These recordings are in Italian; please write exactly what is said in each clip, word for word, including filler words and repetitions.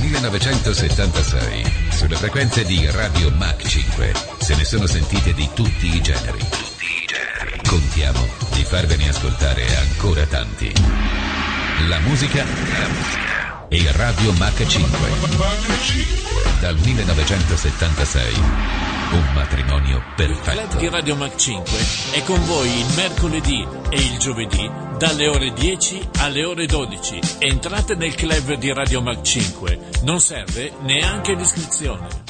millenovecentosettantasei, sulle frequenze di Radio Mach cinque, se ne sono sentite di tutti i generi. Tutti i generi. Contiamo di farvene ascoltare ancora tanti. La musica, la musica e Radio Mach cinque. Dal millenovecentosettantasei, un matrimonio perfetto. Il club di Radio Mach cinque è con voi il mercoledì e il giovedì dalle ore dieci alle ore dodici. Entrate nel club di Radio Mach cinque, non serve neanche l'iscrizione.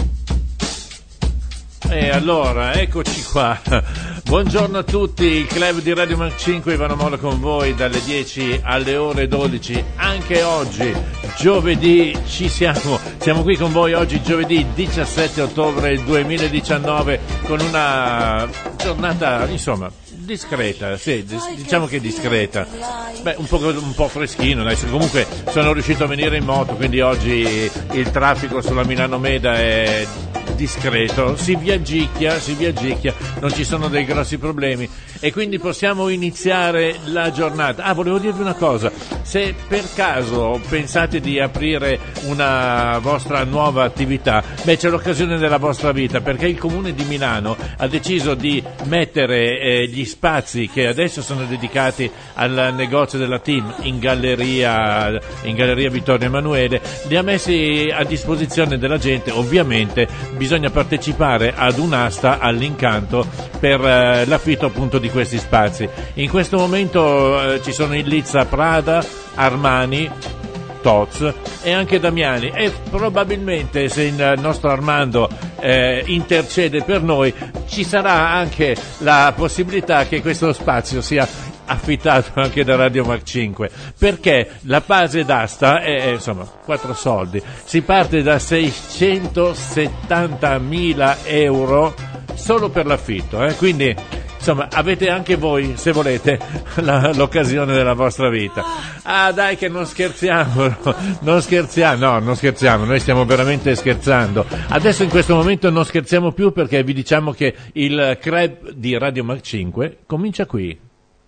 E allora, eccoci qua. Buongiorno a tutti, il club di Radio Mach cinque, Ivano Mola con voi dalle dieci alle ore dodici. Anche oggi, giovedì, ci siamo. Siamo qui con voi oggi, giovedì diciassette ottobre duemiladiciannove, con una giornata, insomma, discreta, sì, diciamo che discreta. Beh, un po', un po' freschino, adesso comunque sono riuscito a venire in moto, quindi oggi il traffico sulla Milano Meda è discreto, si viagicchia, si viagicchia, non ci sono dei grossi problemi e quindi possiamo iniziare la giornata. Ah, volevo dirvi una cosa, se per caso pensate di aprire una vostra nuova attività, beh, c'è l'occasione della vostra vita, perché il Comune di Milano ha deciso di mettere eh, gli spazi che adesso sono dedicati al negozio della Team in galleria, in galleria Vittorio Emanuele, li ha messi a disposizione della gente. Ovviamente bisogna partecipare ad un'asta all'incanto per eh, l'affitto appunto di questi spazi. In questo momento eh, ci sono in lizza Prada, Armani, Toz e anche Damiani, e probabilmente se il nostro Armando eh, intercede per noi ci sarà anche la possibilità che questo spazio sia affittato anche da Radio Mach cinque, perché la base d'asta è, è insomma quattro soldi, si parte da seicentosettantamila euro solo per l'affitto, eh? Quindi insomma avete anche voi, se volete, la, l'occasione della vostra vita. Ah, dai, che non scherziamo, non scherziamo, no, non scherziamo, noi stiamo veramente scherzando. Adesso in questo momento non scherziamo più, perché vi diciamo che il club di Radio Mach cinque comincia qui.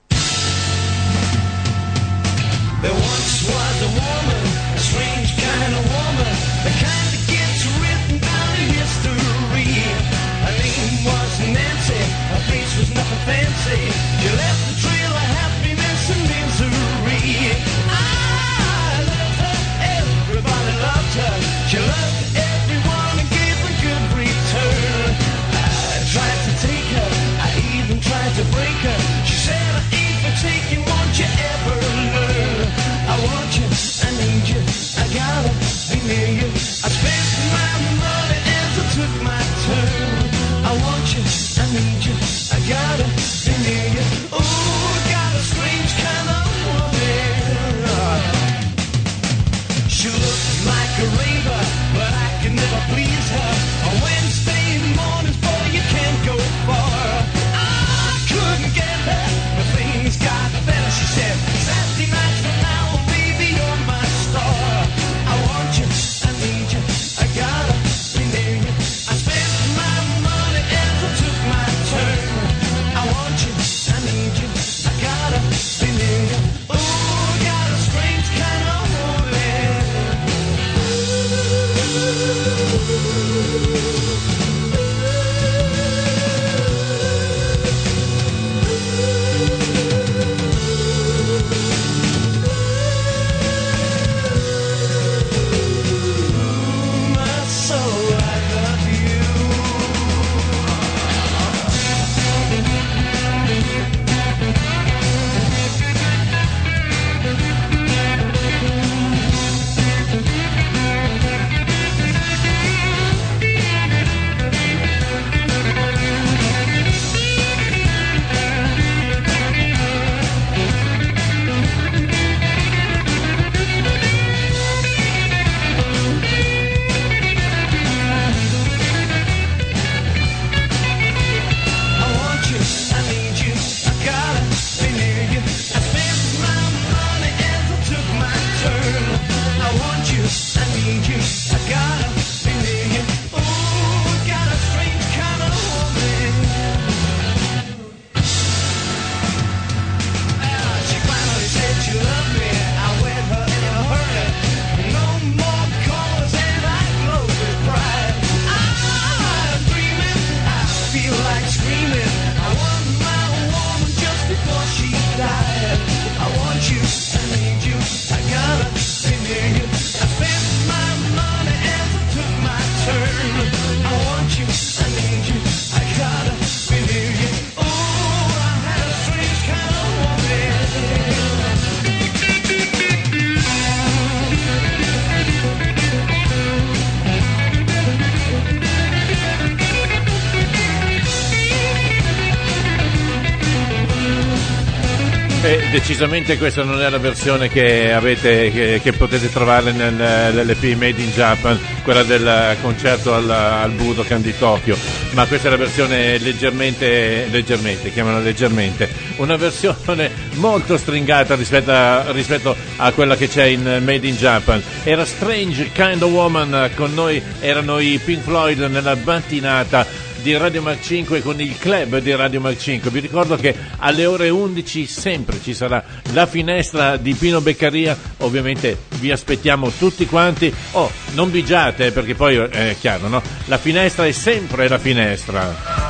There once was a woman, a strange kind of woman, the kind that gets written down in history. Her name was Nancy, her face was nothing fancy. She left a trail of happiness and misery. I loved her, everybody loved her. She loved everyone and gave a good return. I tried to take her, I even tried to break her. She said I ain't for taking, won't you ever learn? I decisamente questa non è la versione che avete che, che potete trovare nel, nell'E P Made in Japan, quella del concerto al, al Budokan di Tokyo, ma questa è la versione leggermente leggermente chiamano leggermente una versione molto stringata rispetto a, rispetto a quella che c'è in Made in Japan. Era Strange Kind of Woman, con noi erano i Pink Floyd nella mattinata di Radio Mac cinque con il club di Radio Mac cinque. Vi ricordo che alle ore undici sempre ci sarà la finestra di Pino Beccaria, ovviamente vi aspettiamo tutti quanti. Oh, non bigiate, perché poi è chiaro, no? La finestra è sempre la finestra.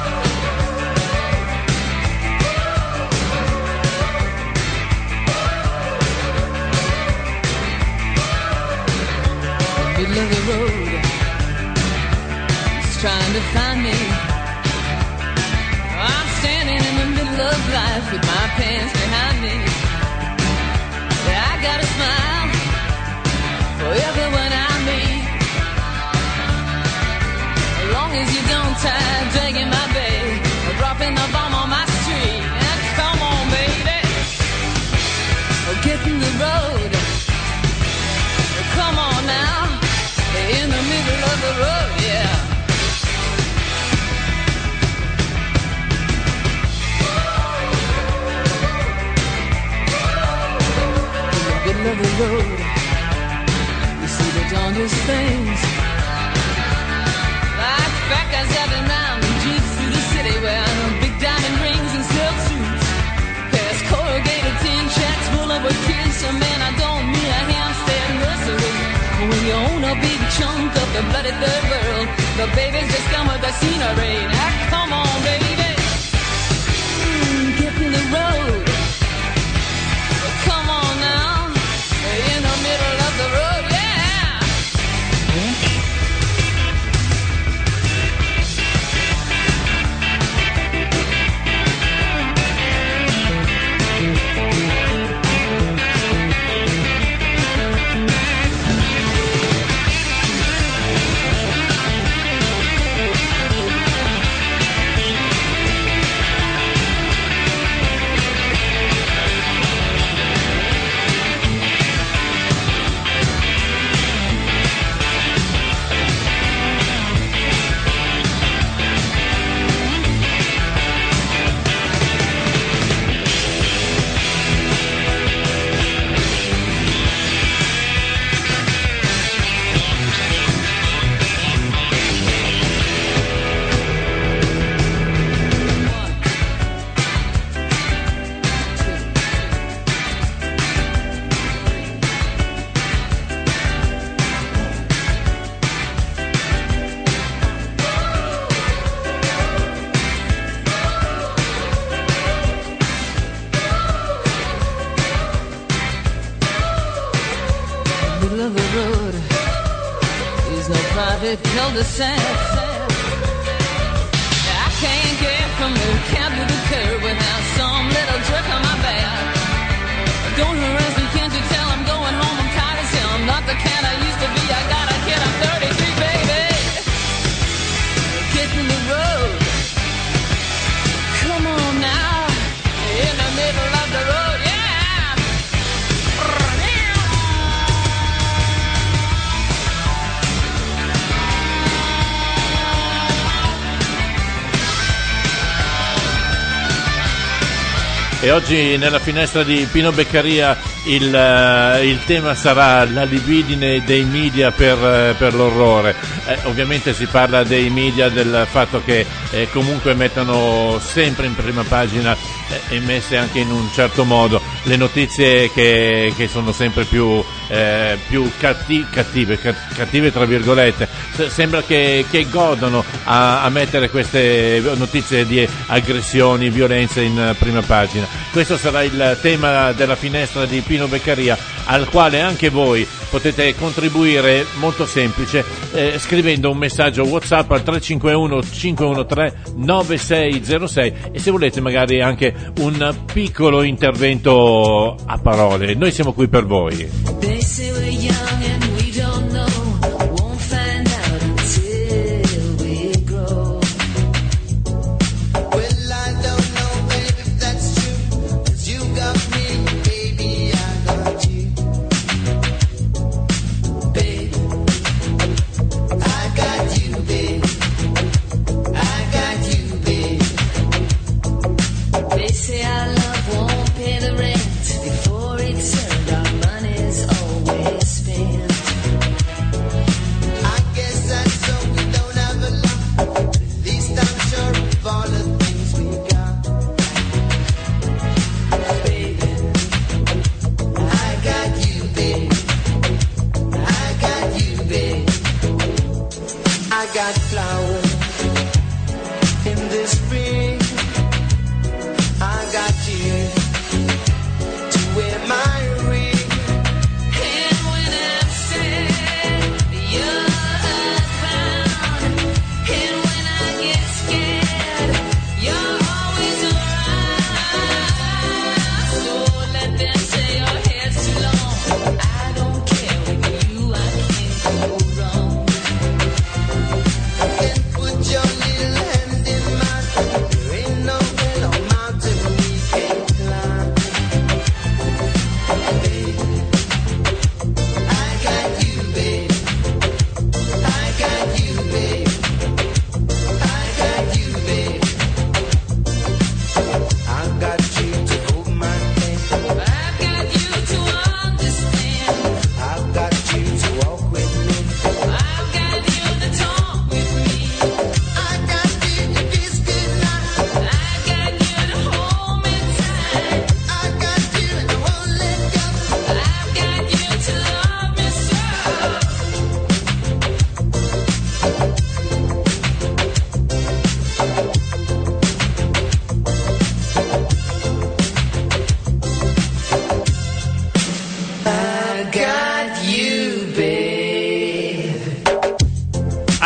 Middle of the road, it's trying to find me. I'm standing in the middle of life with my pants behind me. Yeah, I got a smile for everyone I meet. As long as you don't tie dragging my bag or dropping the bomb on my street. Now, come on, baby, or get in the road. Come on now. In the middle of the road, yeah. In the middle of the road, you see the darndest things. Like fat guys driving around in jeeps through the city wearing big diamond rings and silk suits. Past corrugated tin shacks full of a kids. So man, I don't mean a Hampstead nursery. When you own a big chunk of the bloody third world, the babies just come with the scenery. Now come on, baby, mm, get in the road. Come on now, in the middle of the road, yeah. Cul-de-sac. I can't get from the cab to the curb without some little jerk on my back. Don't harass me, can't you tell I'm going home? I'm tired as hell. I'm not the cat I used to be. I got a kid, I'm thirty-three, baby. Get in the road. Come on now, in the middle of the road, yeah. E oggi nella finestra di Pino Beccaria il, uh, il tema sarà la libidine dei media per, uh, per l'orrore. Eh, ovviamente si parla dei media, del fatto che eh, comunque mettono sempre in prima pagina eh, e messe anche in un certo modo le notizie che, che sono sempre più, eh, più catti, cattive, cattive tra virgolette. S- sembra che, che godono a, a mettere queste notizie di aggressioni, violenze in prima pagina. Questo sarà il tema della finestra di Pino Beccaria, al quale anche voi potete contribuire, molto semplice, eh, scrivendo un messaggio WhatsApp al tre cinque uno cinque uno tre nove sei zero sei e se volete magari anche un piccolo intervento a parole. Noi siamo qui per voi. They say we're young and we don't know, won't find out until we grow. Well, I don't know, baby, if that's true, 'cause you got me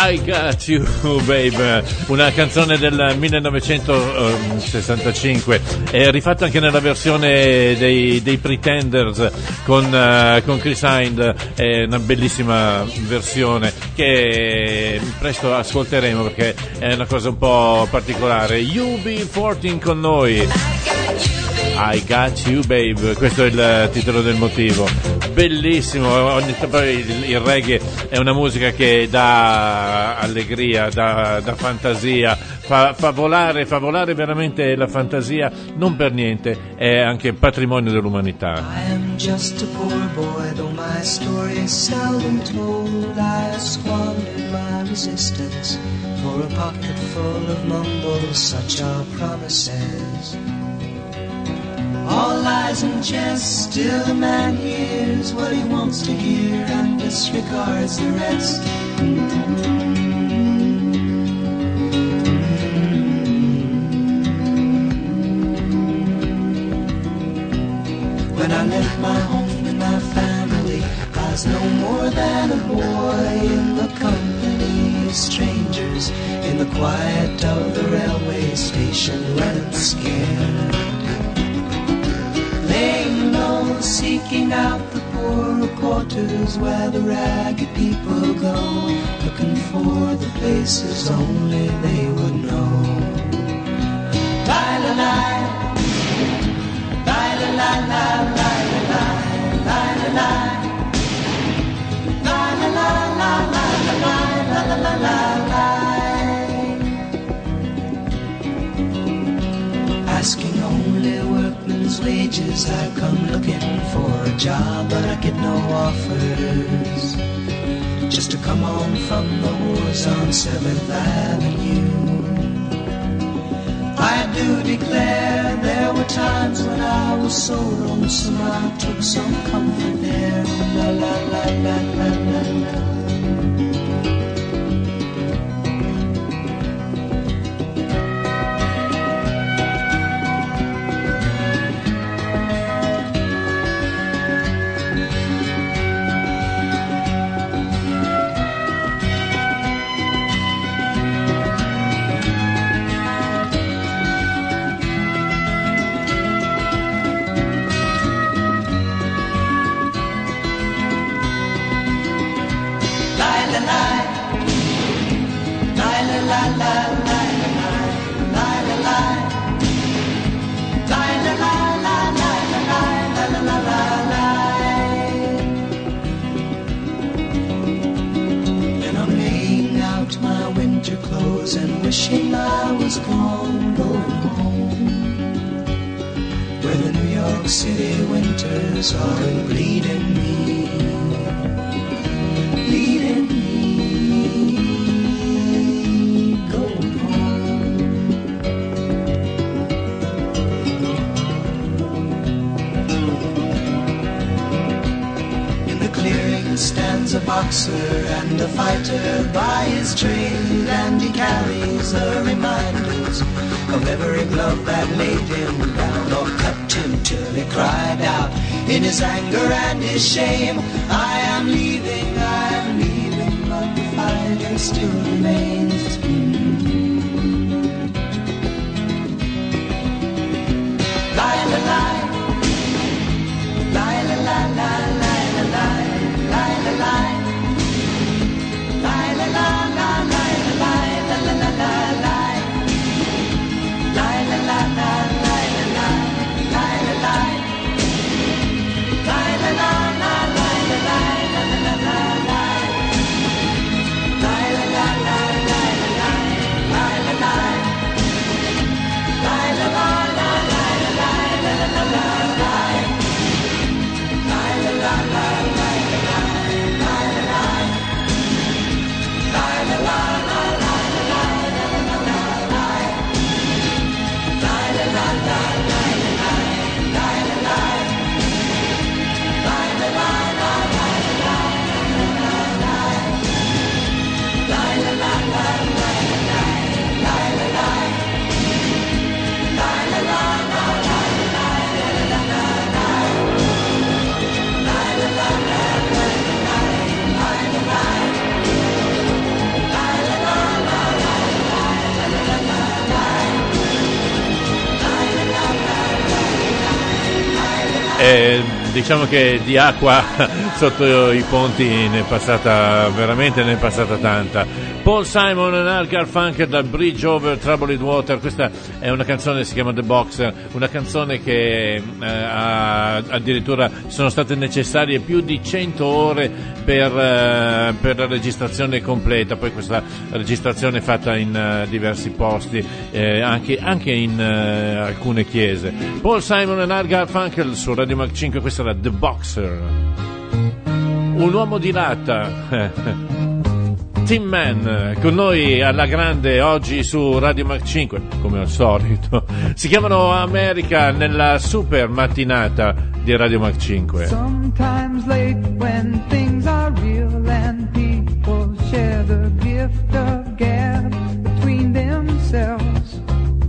I Got You Babe, una canzone del millenovecentosessantacinque, è rifatta anche nella versione dei, dei Pretenders con, uh, con Chris Hind, è una bellissima versione che presto ascolteremo perché è una cosa un po' particolare. U B quattordici con noi, I Got You Babe, questo è il titolo del motivo, bellissimo. Ogni, poi il, il reggae è una musica che dà allegria, dà, dà fantasia, fa, fa volare, fa volare veramente la fantasia, non per niente, è anche patrimonio dell'umanità. I am just a poor boy, though my story is seldom told. I squandered my resistance for a pocket full of mumbles, such are promises. All lies and jest, still a man hears what he wants to hear and disregards the rest. When I left my home and my family, I was no more than a boy in the company of strangers, in the quiet of the railway station, running scared. Laying low, seeking out the poorer quarters where the ragged people go, looking for the places only they would know. Lie-la-lie, lie-la-lie-lie, lie-la-lie, lie-la-lie, lie-la-lie, lie-la-lie-lie-la-lie. Asking only workmen's wages, I come looking for a job, but I get no offers. Just to come on from the wars on seventh Avenue. I do declare there were times when I was so lonesome I took some comfort there. La la la la la la la. And wishing I was gone, going home, where the New York City winters are bleeding me, bleeding me, going home. In the clearing stands a boxer and a fighter by his trade, and he carries the reminders of every glove that laid him down or cut him till he cried out in his anger and his shame, I am leaving, I am leaving, but the fighter still remains. Mm-hmm. Lie, la, lie, lie, la, la, la, lie, la, lie, lie, la, lie. La la la la eh, diciamo che di acqua sotto i ponti ne è passata veramente, ne è passata tanta. Paul Simon e Al Garfunkel dal Bridge Over Troubled Water. Questa è una canzone, si chiama The Boxer, una canzone che eh, ha, addirittura sono state necessarie più di cento ore per, eh, per la registrazione completa. Poi questa registrazione è fatta in uh, diversi posti, eh, anche, anche in uh, alcune chiese. Paul Simon e Al Garfunkel su Radio Mac cinque, questa era The Boxer. Un uomo di latta. Tin Man con noi alla grande oggi su Radio Mac cinque, come al solito. Si chiamano America nella super mattinata di Radio Mac cinque. Sometimes late when things are real and people share the gift of gab between themselves.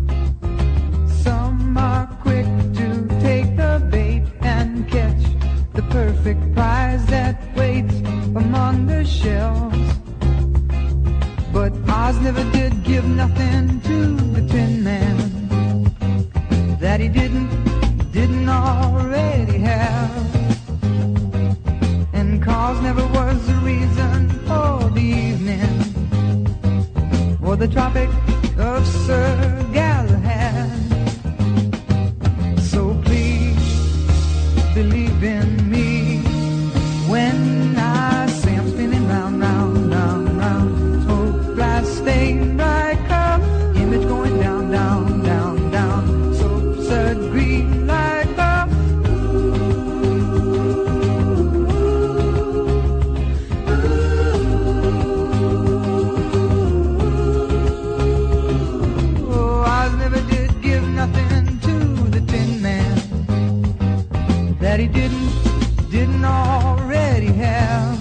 Some are quick to take the bait and catch the perfect prize that waits among the shelves. But Oz never did give nothing to the Tin Man that he didn't, didn't already have. And cause never was the reason for the evening or the Tropic of Sir Galahad. So please believe in me when I say I'm spinning round, round, round, round. Stained right cup, image going down, down, down, down. So absurd green like cup. Oh, I never did give nothing to the Tin Man that he didn't, didn't already have.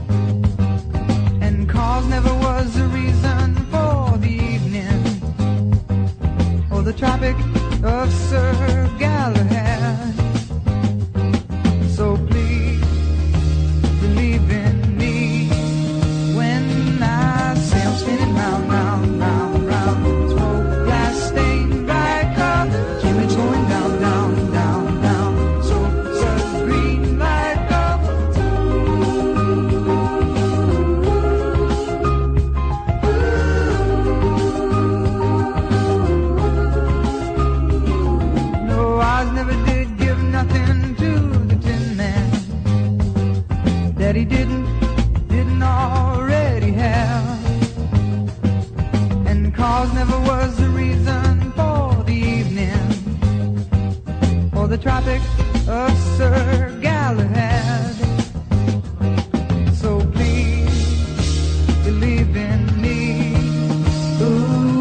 And cause never was the reason for the evening or the Tropic of Sir Galahad. So please believe in me when I say I'm spinning round, round, round, round. Smoke glass stained bright cup, image going down, down, down, down. So absurd green light cup. That he didn't, didn't already have. And cause never was the reason for the evening or the Tropic of Sir Galahad. So please believe in me. Ooh.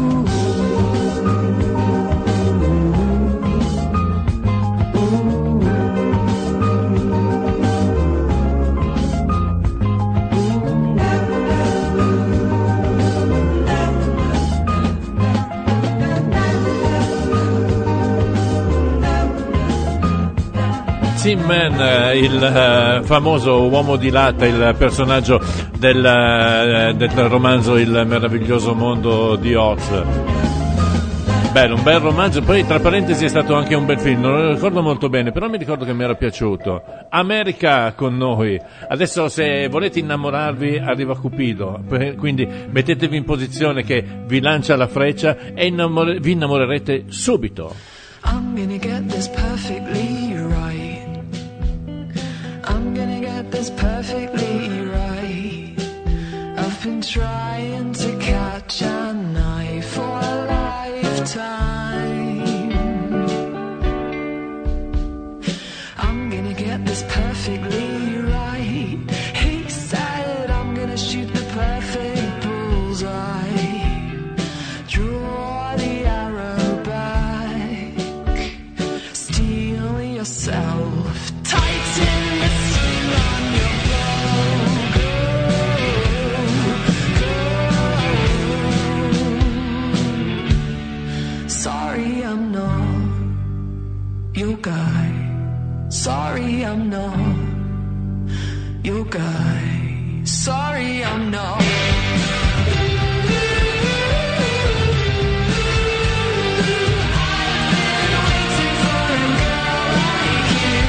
Tin Man, il uh, famoso uomo di latta, il personaggio del, uh, del romanzo Il meraviglioso mondo di Oz. Bello, un bel romanzo, poi tra parentesi è stato anche un bel film, non lo ricordo molto bene, però mi ricordo che mi era piaciuto. America con noi. Adesso se volete innamorarvi arriva Cupido, quindi mettetevi in posizione che vi lancia la freccia e innamore- vi innamorerete subito. I'm gonna get this perfectly right. I'm gonna get this perfectly right. I've been trying to catch a knife for a lifetime. I'm gonna get this perfectly right. He said I'm gonna shoot the perfect bullseye. Draw the arrow back. Steel yourself. Tighten the string on your bow. Go, go. Sorry I'm not your guy. Sorry I'm not your guy. Sorry I'm not. I've been waiting for a girl like you.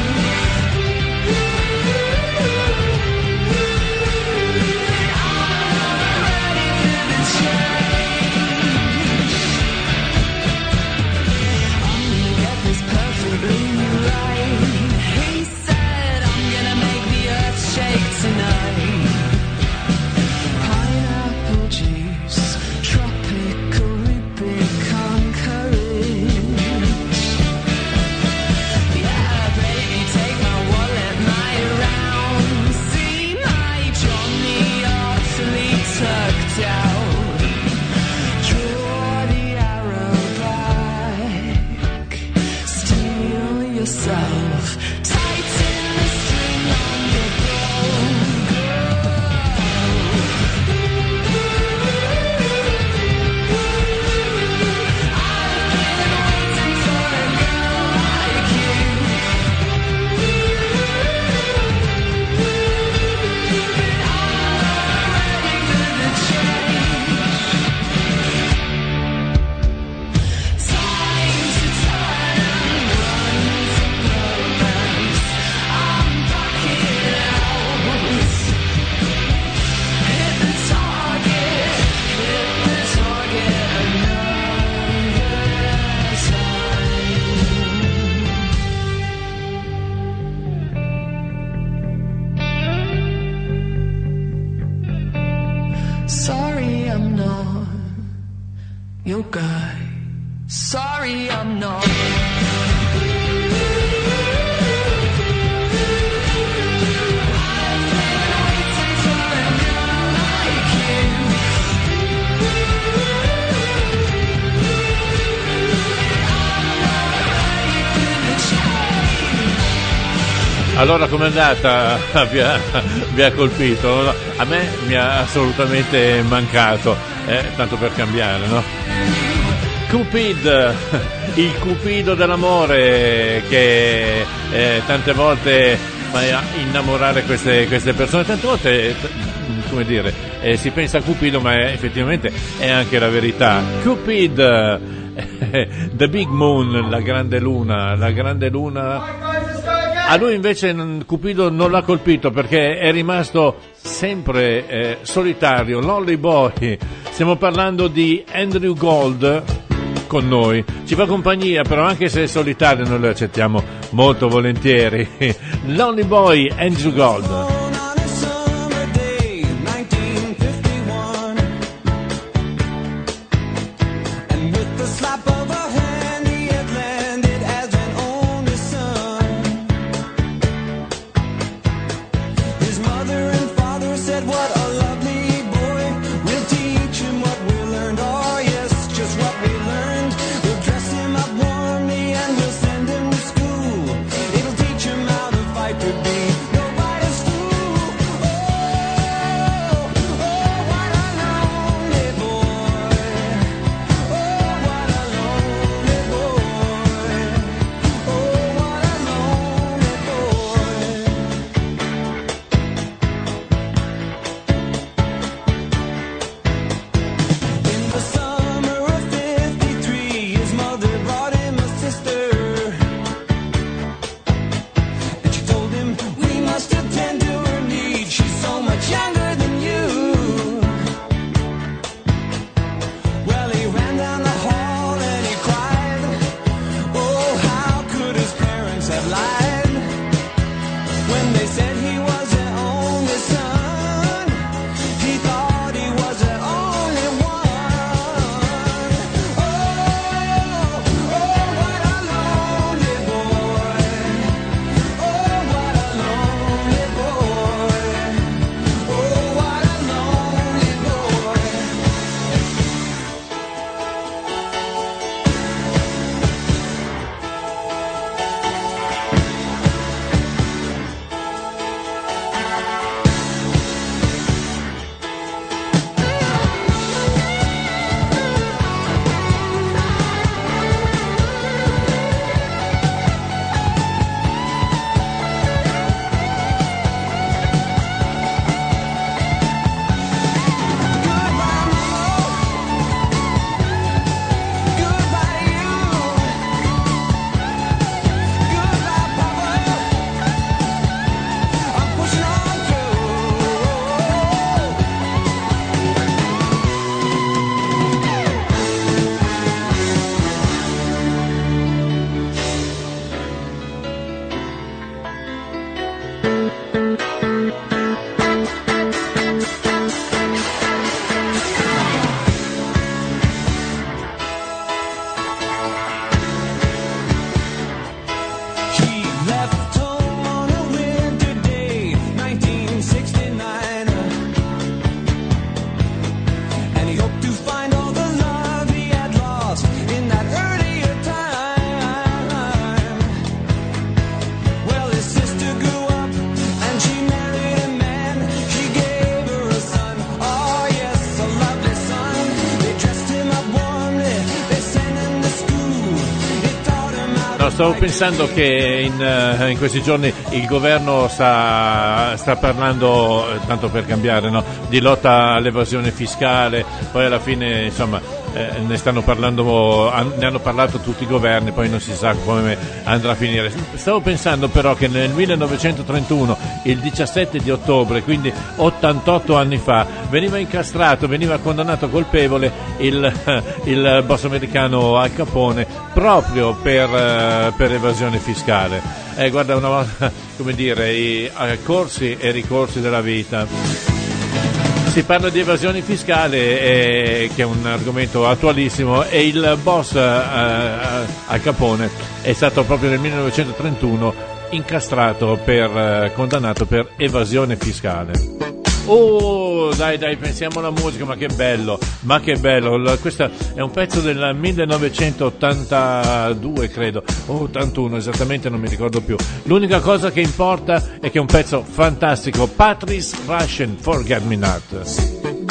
Sorry I'm not your guy. Sorry I'm not. Allora com'è andata? Vi ha, vi ha colpito? A me mi ha assolutamente mancato, eh, tanto per cambiare, no? Cupid, il cupido dell'amore che eh, tante volte fa innamorare queste, queste persone, tante volte, come dire, eh, si pensa a Cupido ma è, effettivamente è anche la verità. Cupid, eh, The Big Moon, la grande luna, la grande luna. A lui invece Cupido non l'ha colpito perché è rimasto sempre eh, solitario, lonely boy. Stiamo parlando di Andrew Gold con noi. Ci fa compagnia, però anche se è solitario noi lo accettiamo molto volentieri. Lonely boy, Andrew Gold. Stavo pensando che in, in questi giorni il governo sta, sta parlando, tanto per cambiare, no, di lotta all'evasione fiscale, poi alla fine insomma eh, ne stanno parlando, ne hanno parlato tutti i governi, poi non si sa come andrà a finire. Stavo pensando però che nel millenovecentotrentuno, il diciassette di ottobre, quindi ottantotto anni fa, veniva incastrato, veniva condannato colpevole il, il boss americano Al Capone proprio per, per evasione fiscale. Eh, guarda, una volta, come dire, i eh, corsi e ricorsi della vita. Si parla di evasione fiscale, eh, che è un argomento attualissimo, e il boss eh, Al Capone è stato proprio nel millenovecentotrentuno incastrato per eh, condannato per evasione fiscale. Oh, dai, dai, pensiamo alla musica, ma che bello, ma che bello. L- questo è un pezzo del millenovecentottantadue, credo, o ottantuno, esattamente non mi ricordo più. L'unica cosa che importa è che è un pezzo fantastico. Patrice Rushen, Forget Me Not.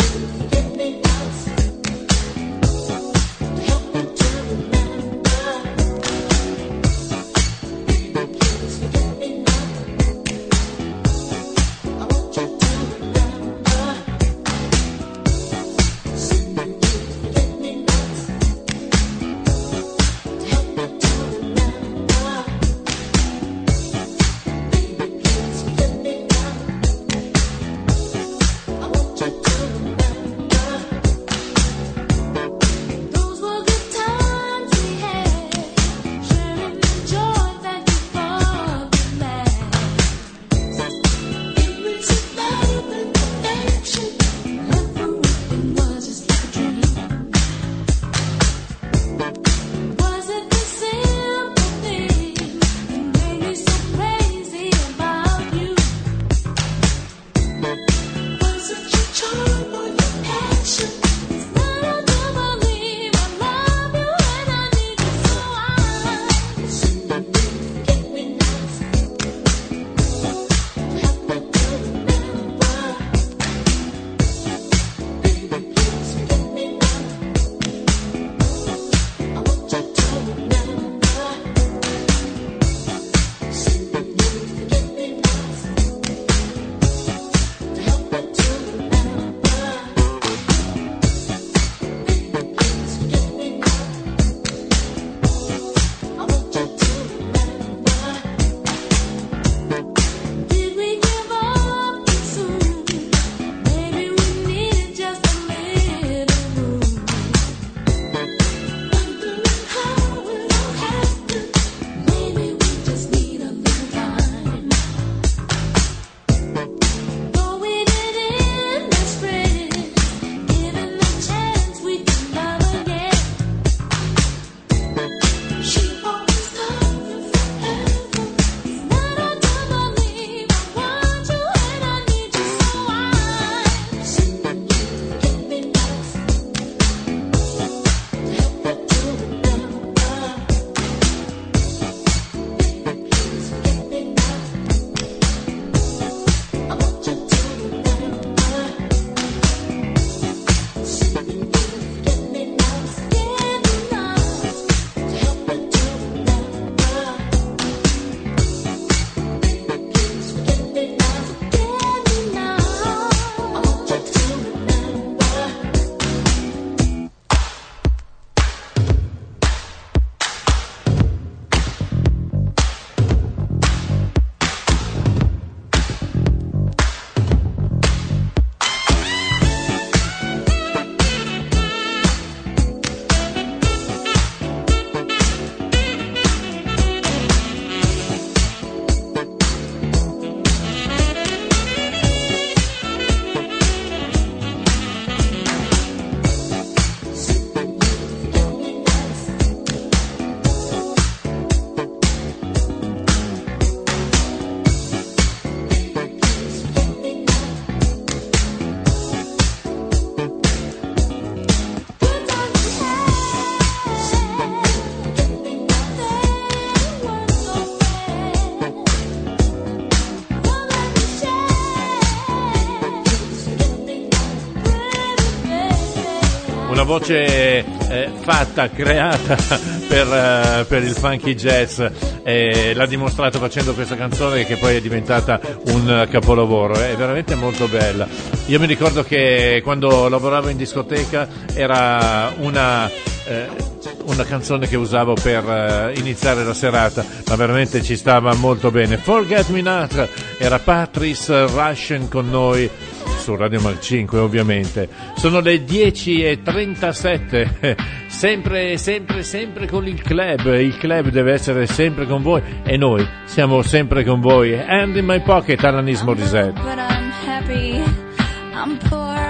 una voce eh, fatta, creata per, uh, per il funky jazz, eh, l'ha dimostrato facendo questa canzone che poi è diventata un capolavoro, è veramente molto bella. Io mi ricordo che quando lavoravo in discoteca era una eh, una canzone che usavo per uh, iniziare la serata, ma veramente ci stava molto bene. Forget Me Not, era Patrice Rushen con noi su Radio Mag cinque, ovviamente. Sono le dieci e trentasette, sempre, sempre, sempre con il club. Il club deve essere sempre con voi e noi siamo sempre con voi. Hand in My Pocket, Alanis Morissette. But I'm happy. I'm poor, but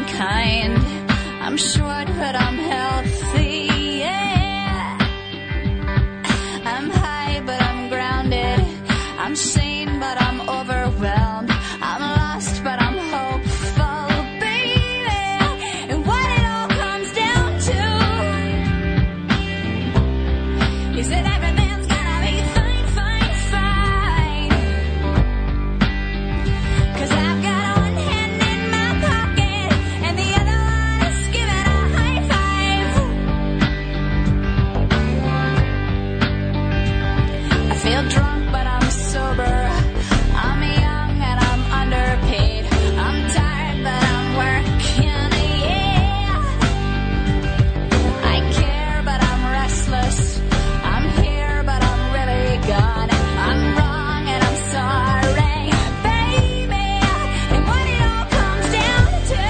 kind. I'm short, but I'm healthy, yeah. I'm high, but I'm grounded. I'm sane, but I'm overwhelmed. I'm lost, but I'm hopeful, baby. And what it all comes down to is that everything's gonna be fine, fine, fine. 'Cause I've got one hand in my pocket and the other one is giving a high five. I feel drunk, but I'm sober. I'm young and I'm underpaid. I'm tired, but I'm working, yeah. I care, but I'm restless. I'm here, but I'm really gone. I'm wrong and I'm sorry, baby. And what it all comes down to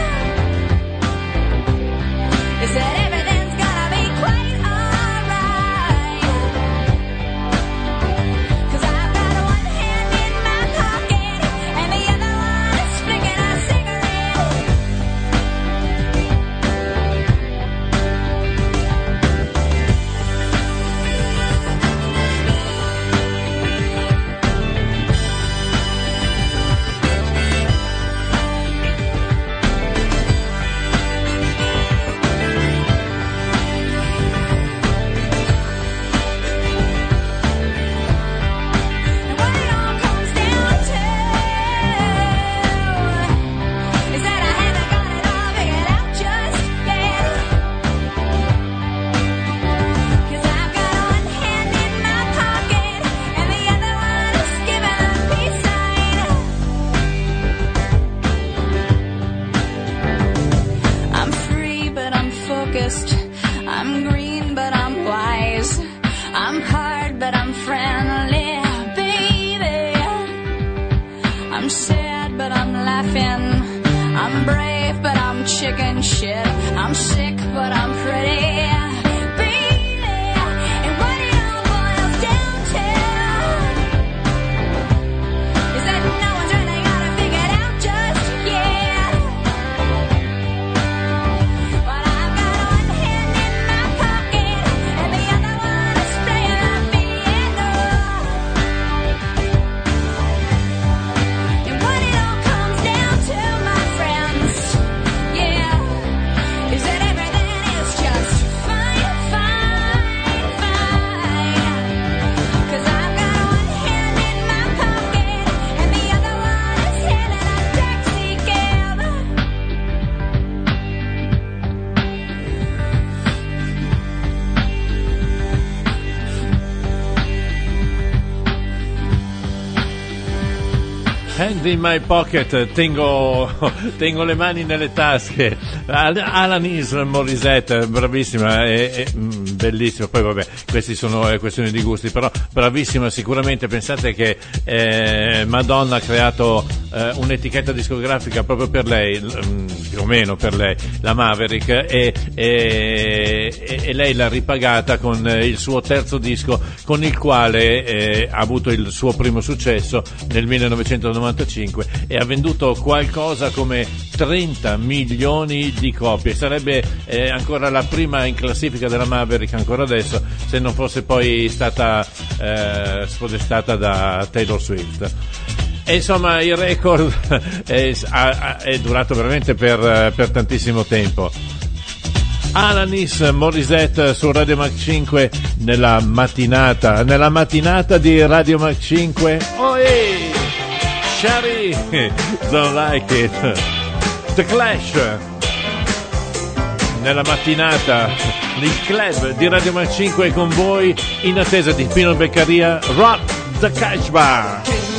is that everything's gonna be quite alright. 'Cause I've got one hand in my pocket and the other one is flicking a cigarette. And what it all comes down to is that I haven't got it all figured out just yet. 'Cause I've got one hand in my pocket and the other one is giving a peace sign. I'm free, but I'm focused. I'm green, but I'm wise. I'm hard, but I'm friendly, baby. I'm sad, but I'm laughing. I'm brave, but I'm chicken shit. I'm sick, but I'm pretty, baby. And what it all boils down to is that no one's really got it figured out just yet. But I've got one hand in my pocket and the other one is playing a piano. And what it all comes down to, my friends, yeah, is that everything is just fine, fine, fine. 'Cause I've got one hand in my pocket and the other one is hailing a taxi cab. Hand in my pocket, tengo, tengo le mani nelle tasche. Al- Alanis Morissette, bravissima, è, è, mm, bellissima. Poi vabbè, questi sono eh, questioni di gusti, però bravissima sicuramente. Pensate che eh, Madonna ha creato eh, un'etichetta discografica proprio per lei, l- mm, più o meno per lei, la Maverick, e, e, e- e lei l'ha ripagata con eh, il suo terzo disco, con il quale eh, ha avuto il suo primo successo nel millenovecentonovantacinque e ha venduto qualcosa come trenta milioni di copie. Sarebbe eh, ancora la prima in classifica della Maverick ancora adesso, se non fosse poi stata eh, spodestata da Taylor Swift. E insomma il record è, ha- è durato veramente per, per tantissimo tempo. Alanis Morissette su Radio Mac cinque nella mattinata, nella mattinata di Radio Mac cinque. Oh hey! Shari, don't like it. The Clash nella mattinata, il club di Radio Mac cinque con voi in attesa di Pino Beccaria, Rock the Cash Bar.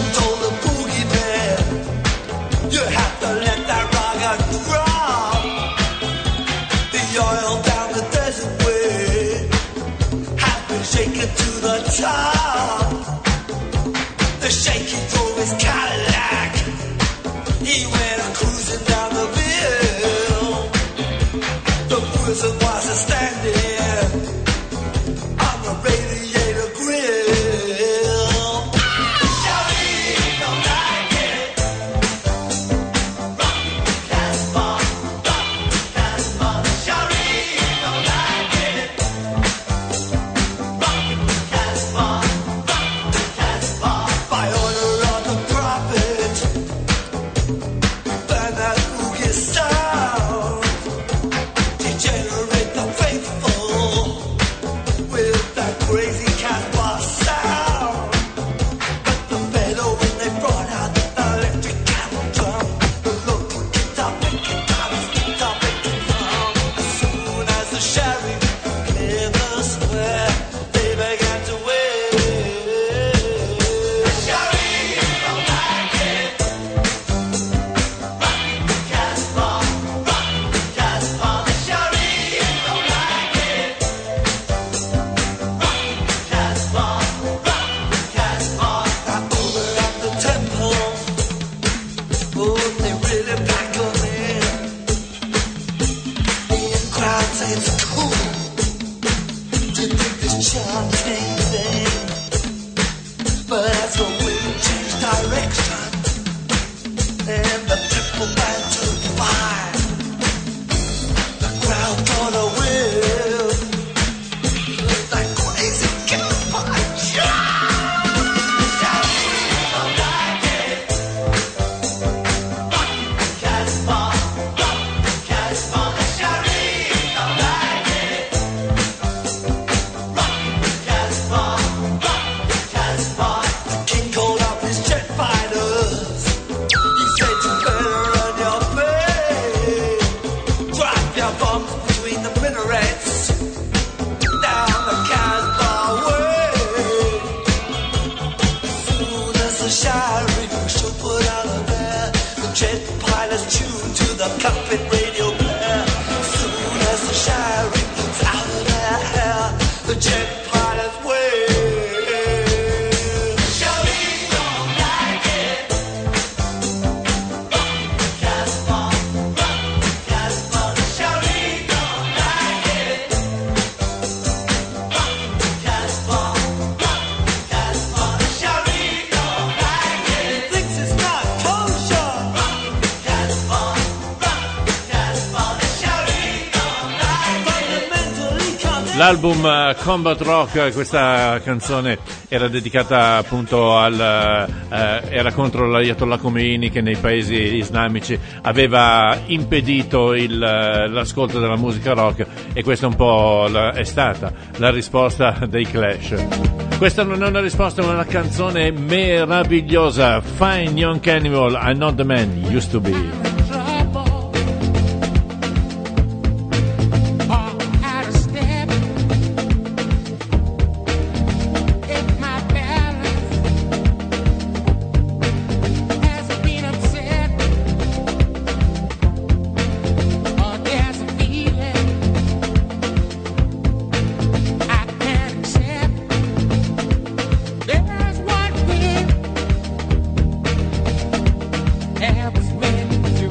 The shaky drove his Cadillac. He went a cruising down the bill. The prison was a standing on the radiator grill. Shawty, don't like it. Rock the Casbah. say it's cool to dig this chanting thing, but as the wind changed direction and the triple band took fire, the crowd got a whiff like crazy campfire. Carpet radio player. Soon as the shy rings out of their hair, the jet pilots wave. Shawty don't like it. Rock the Casbah, rock the Casbah. Shawty don't like it. Rock the Casbah, rock the Casbah. Shawty don't like it. He thinks it's not kosher. Rock the Casbah. L'album uh, Combat Rock, questa canzone era dedicata appunto al uh, era contro l'Ayatollah Khomeini, che nei paesi islamici aveva impedito il, uh, l'ascolto della musica rock, e questa un po' la, è stata la risposta dei Clash. Questa non è una risposta, è una canzone meravigliosa. Fine Young Animal, I'm Not the Man You Used to Be. There was when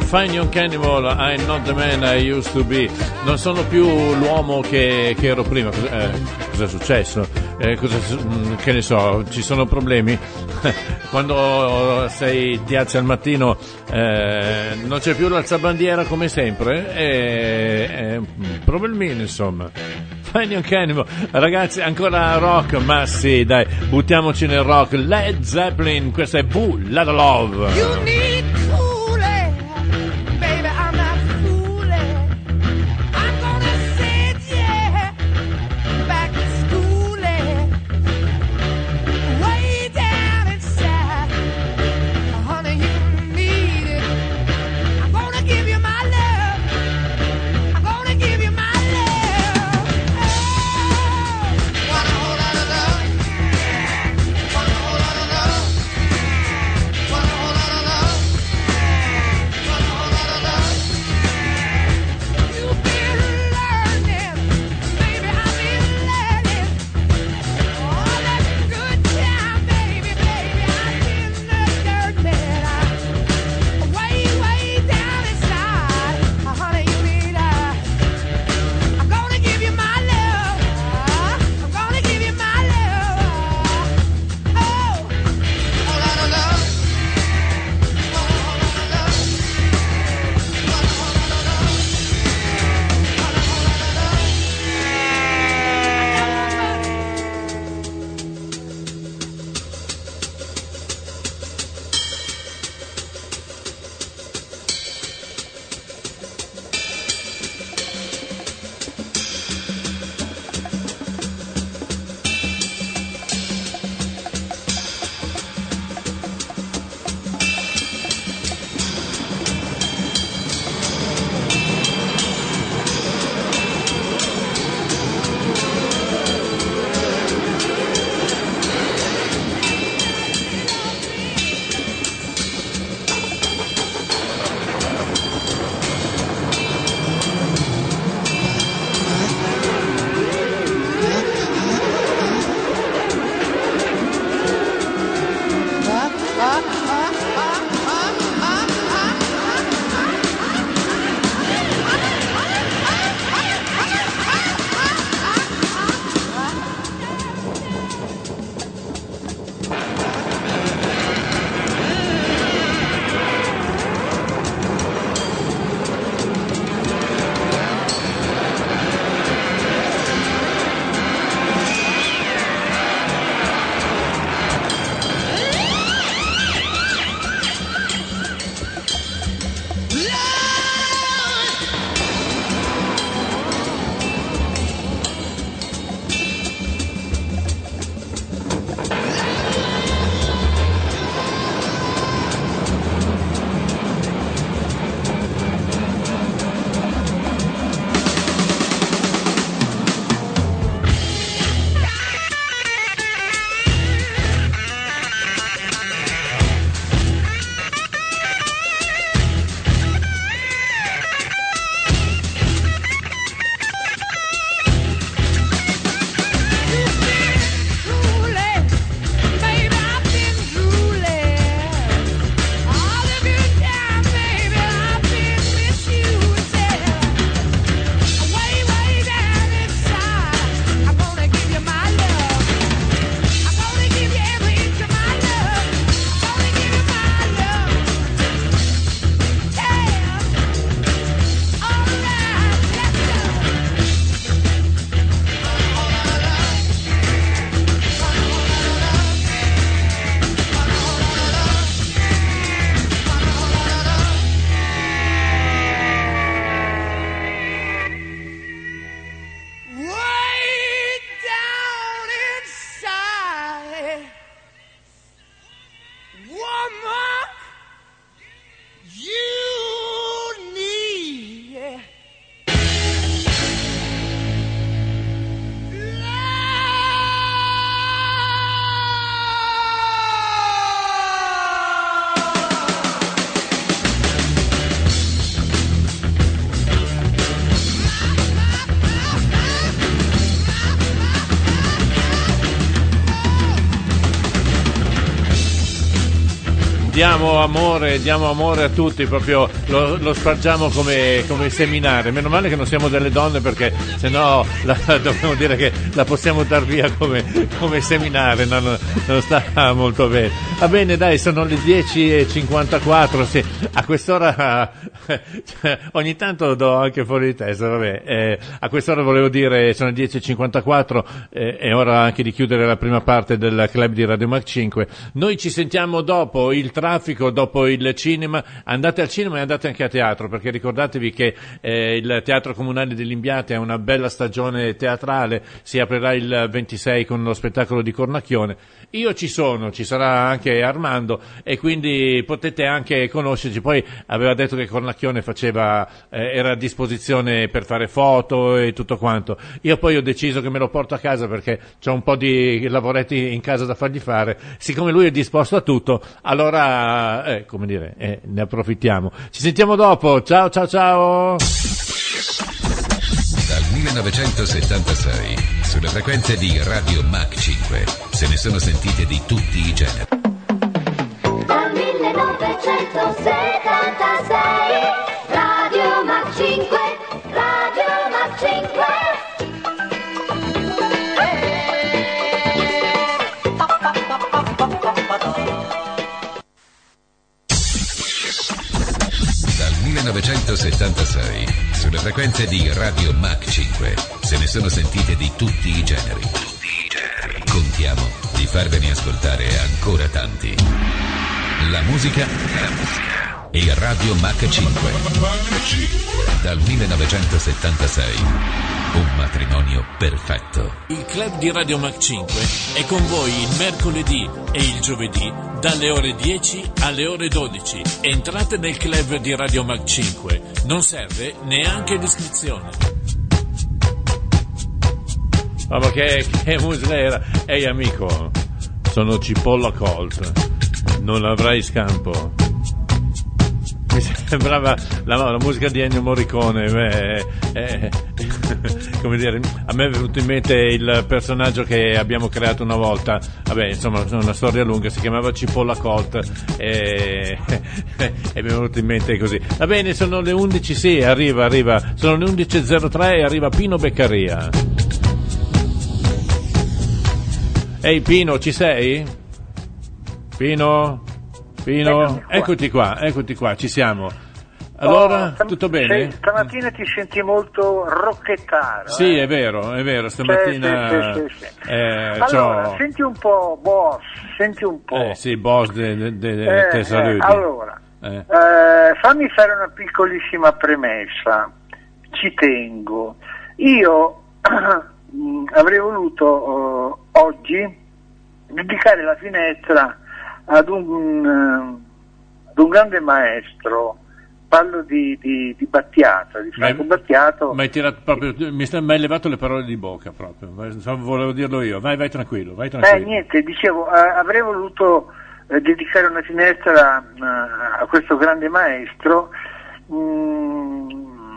Fine Young Cannibal, I'm not the man I used to be. Non sono più l'uomo che, che ero prima. Cos- eh, cosa è successo? Eh, cosa, che ne so, ci sono problemi? Quando sei, ti alzi al mattino eh, non c'è più l'alzabandiera come sempre? Eh, eh, probabilmente, insomma. Fine Young Cannibal, ragazzi, ancora rock, ma sì, dai, buttiamoci nel rock. Led Zeppelin, questa è Boo Lotta Love. You need cooling, baby, I'm not fooling. I'm gonna send you back to schooling. Way down inside, honey, you need it. I'm gonna give you my love. I'm gonna give you my love. Oh, want a whole lot of love. Want a whole lot of love. Want a whole lot of love. diamo amore, diamo amore a tutti, proprio lo, lo spargiamo come, come seminare. Meno male che non siamo delle donne, perché sennò la, dobbiamo dire che la possiamo dar via come, come seminare, non, non sta molto bene. Va bene, dai, sono le dieci e cinquantaquattro, sì, a quest'ora ogni tanto do anche fuori di testa, vabbè, eh, a quest'ora volevo dire sono le dieci e cinquantaquattro, eh, è ora anche di chiudere la prima parte del club di Radio Mac cinque. Noi ci sentiamo dopo il traffico, dopo il cinema. Andate al cinema e andate anche a teatro, perché ricordatevi che eh, il Teatro Comunale di Limbiate ha una bella stagione teatrale, si aprirà il ventisei con lo spettacolo di Cornacchione. Io ci sono, ci sarà anche Armando, e quindi potete anche conoscerci. Poi aveva detto che Cornacchione faceva eh, era a disposizione per fare foto e tutto quanto. Io poi ho deciso che me lo porto a casa, perché c'ho un po' di lavoretti in casa da fargli fare. Siccome lui è disposto a tutto, allora eh, come dire, eh, ne approfittiamo. Ci sentiamo dopo. Ciao ciao ciao. Dal millenovecentosettantasei sulle frequenze di Radio Mac cinque se ne sono sentite di tutti i generi. Dal millenovecentosettantasei Radio Mac cinque, Radio Mac cinque. Dal millenovecentosettantasei sulle frequenze di Radio Mac cinque se ne sono sentite di tutti i generi. Tutti i generi. Contiamo di farvene ascoltare ancora tanti. La musica, la musica e Radio Mac cinque. Dal millenovecentosettantasei un matrimonio perfetto. Il club di Radio Mac cinque è con voi il mercoledì e il giovedì dalle ore dieci alle ore dodici. Entrate nel club di Radio Mac cinque, non serve neanche l'iscrizione. Ma oh, che, che musica era? Ehi amico, sono Cipolla Colt, non avrai scampo. Mi sembrava la, la musica di Ennio Morricone. eh, eh, come dire, a me è venuto in mente il personaggio che abbiamo creato una volta, vabbè, insomma, una storia lunga, si chiamava Cipolla Colt, e e mi è venuto in mente così. Va bene, sono le undici, sì, arriva, arriva, sono le undici e zero tre e arriva Pino Beccaria. Ehi Pino, ci sei? Pino? Pino? Eccoti qua, eccoti qua, ci siamo. Allora, oh, tutto bene? Sì, stamattina ti senti molto rocchettaro. Sì, eh? è vero, è vero, stamattina... Sì, sì, sì, sì. Eh, allora, c'ho... senti un po', boss, senti un po'. Eh sì, boss de, de, de, de eh, te saluti. Eh, allora, eh. Eh, fammi fare una piccolissima premessa, ci tengo. Io avrei voluto uh, oggi dedicare la finestra ad un, uh, ad un grande maestro. Parlo di, di, di Battiato, di Franco ma, Battiato. Ma hai tirato proprio, mi hai levato le parole di bocca proprio, volevo dirlo io, vai vai tranquillo, vai tranquillo. Eh niente, dicevo, eh, avrei voluto eh, dedicare una finestra eh, a questo grande maestro mh,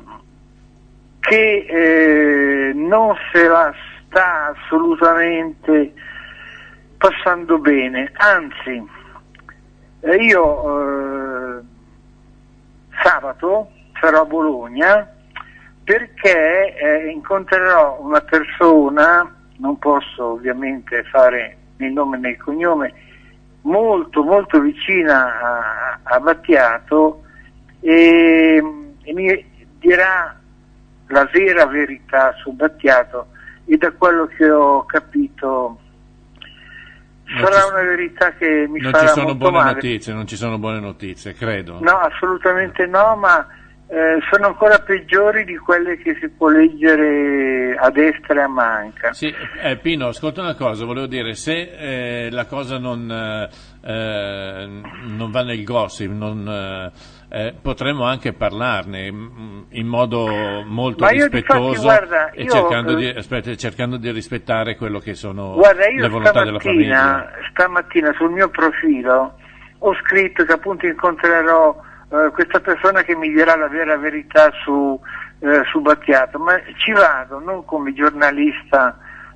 che eh, non se la sta assolutamente passando bene, anzi eh, io... Eh, sabato sarò a Bologna perché eh, incontrerò una persona, non posso ovviamente fare né il nome né il cognome, molto molto vicina a, a Battiato e, e mi dirà la vera verità su Battiato, e da quello che ho capito Non sarà ci, una verità che mi non farà ci sono molto buone male. notizie, non ci sono buone notizie, credo. No, assolutamente no, ma eh, sono ancora peggiori di quelle che si può leggere a destra e a manca. Sì, eh, Pino, ascolta una cosa, volevo dire, se eh, la cosa non, eh, non va nel gossip, non, eh, potremmo anche parlarne in modo molto ma io rispettoso, difatti, guarda, e io, cercando, eh, di, aspetta, cercando di rispettare quello che sono guarda, io le volontà della famiglia. Stamattina sul mio profilo ho scritto che appunto incontrerò eh, questa persona che mi dirà la vera verità su, eh, su Battiato, ma ci vado non come giornalista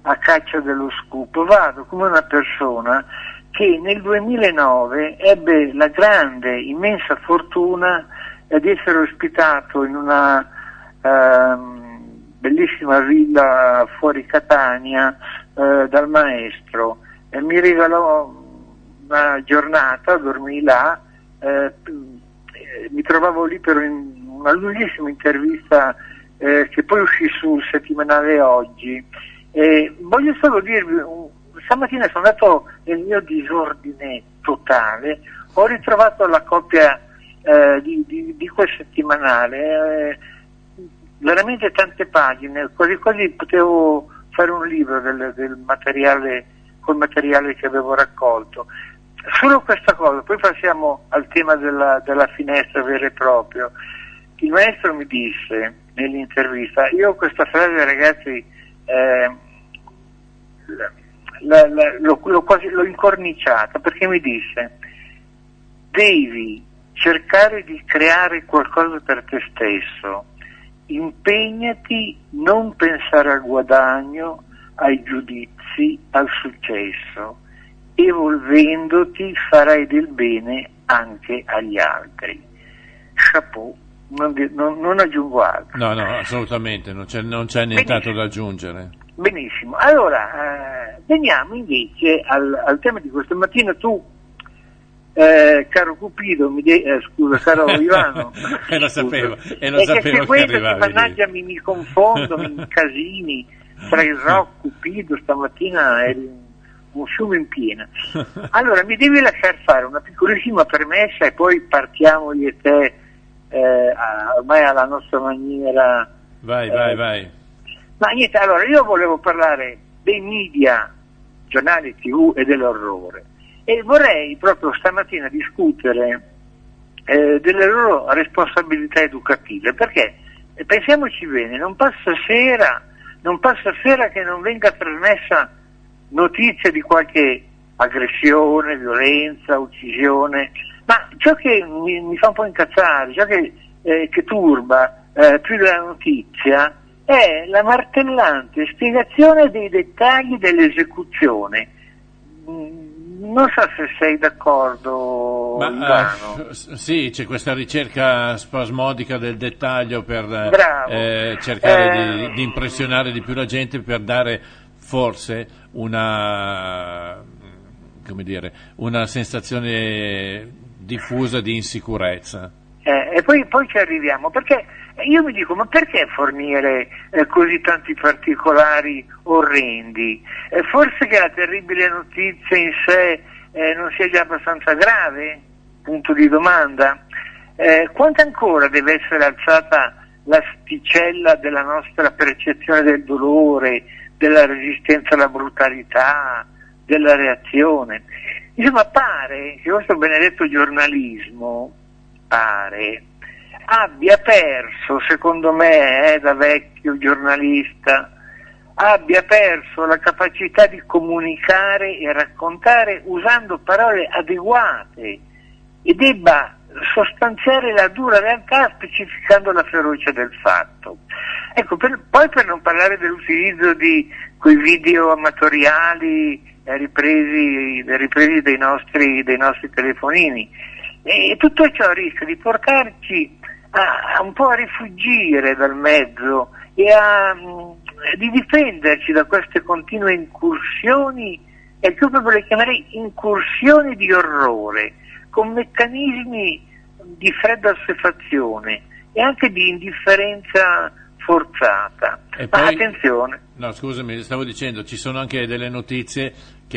a caccia dello scoop, vado come una persona che nel duemilanove ebbe la grande, immensa fortuna eh, di essere ospitato in una ehm, bellissima villa fuori Catania eh, dal maestro, e mi regalò una giornata, dormii là, eh, mi trovavo lì per una lunghissima intervista eh, che poi uscì sul settimanale Oggi. E voglio solo dirvi, un, stamattina sono andato nel mio disordine totale, ho ritrovato la copia eh, di, di, di quel settimanale, eh, veramente tante pagine, quasi quasi potevo fare un libro del, del materiale, col materiale che avevo raccolto. Solo questa cosa, poi passiamo al tema della, della finestra vero e proprio. Il maestro mi disse nell'intervista, io questa frase ragazzi eh, la, la, l'ho, l'ho quasi l'ho incorniciata, perché mi disse: devi cercare di creare qualcosa per te stesso, impegnati, non pensare al guadagno, ai giudizi, al successo. Evolvendoti farai del bene anche agli altri. Chapeau, non, non, non aggiungo altro. No, no, assolutamente, non c'è, non c'è nient'altro da aggiungere. Benissimo, allora eh, veniamo invece al, al tema di questa mattina. Tu, eh, caro Cupido, mi de- eh, scusa, caro Ivano, e lo sapevo, e lo è sapevo che che arrivavi lì. Mannaggia, mi, mi confondo, mi incasini tra il rock, Cupido, stamattina è un fiume in piena. Allora mi devi lasciar fare una piccolissima premessa e poi partiamo io e te eh, a, ormai alla nostra maniera. Vai, eh, vai, vai. Ma niente, allora io volevo parlare dei media, giornali tivù e dell'orrore, e vorrei proprio stamattina discutere eh, delle loro responsabilità educative, perché eh, pensiamoci bene, non passa sera, non passa sera che non venga trasmessa notizia di qualche aggressione, violenza, uccisione, ma ciò che mi, mi fa un po' incazzare, ciò che, eh, che turba eh, più della notizia è la martellante spiegazione dei dettagli dell'esecuzione. Non so se sei d'accordo, Ma, Ivano. Uh, sì, c'è questa ricerca spasmodica del dettaglio per eh, cercare eh... di, di impressionare di più la gente, per dare forse una, come dire, una sensazione diffusa di insicurezza. Eh, e poi, poi ci arriviamo, perché io mi dico, ma perché fornire eh, così tanti particolari orrendi? Eh, forse che la terribile notizia in sé eh, non sia già abbastanza grave? Punto di domanda. Eh, quanto ancora deve essere alzata l'asticella della nostra percezione del dolore, della resistenza alla brutalità, della reazione? Insomma, pare che questo benedetto giornalismo pare abbia perso, secondo me, eh, da vecchio giornalista, abbia perso la capacità di comunicare e raccontare usando parole adeguate, e debba sostanziare la dura realtà specificando la ferocia del fatto. Ecco, per, poi per non parlare dell'utilizzo di quei video amatoriali eh, ripresi, ripresi dai nostri, dai nostri telefonini, e tutto ciò rischia di portarci a, a un po' a rifugire dal mezzo e a, di difenderci da queste continue incursioni, e più proprio le chiamerei incursioni di orrore, con meccanismi di fredda assuefazione e anche di indifferenza forzata. E Ma poi, attenzione. No, scusami, stavo dicendo, ci sono anche delle notizie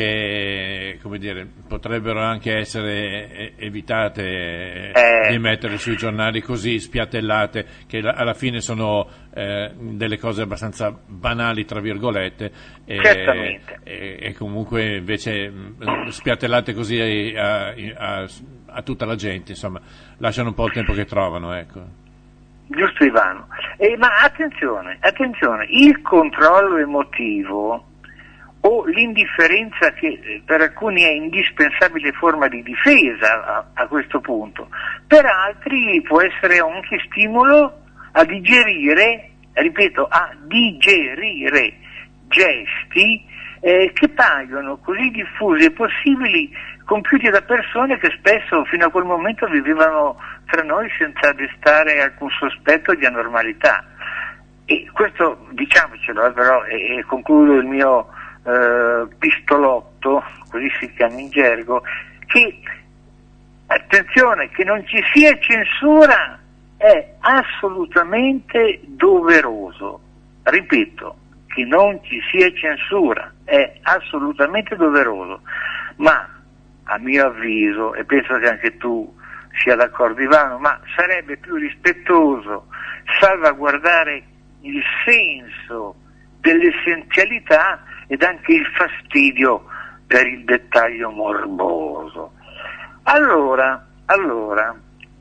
che, come dire, potrebbero anche essere evitate eh. di mettere sui giornali così spiattellate, che alla fine sono eh, delle cose abbastanza banali, tra virgolette, e, Certamente. e, e comunque invece spiattellate così a, a, a tutta la gente, insomma, lasciano un po' il tempo che trovano, ecco. Giusto, Ivano. Eh, ma attenzione, attenzione, il controllo emotivo o l'indifferenza, che per alcuni è indispensabile forma di difesa a, a questo punto, per altri può essere anche stimolo a digerire, ripeto, a digerire gesti eh, che paiono così diffusi e possibili, compiuti da persone che spesso fino a quel momento vivevano tra noi senza destare alcun sospetto di anormalità. E questo, diciamocelo, eh, però, e, e concludo il mio eh, pistolotto, così si chiama in gergo, che attenzione, che non ci sia censura è assolutamente doveroso. Ripeto, che non ci sia censura è assolutamente doveroso, ma a mio avviso, e penso che anche tu sia d'accordo Ivano, ma sarebbe più rispettoso salvaguardare il senso dell'essenzialità ed anche il fastidio per il dettaglio morboso. Allora, allora,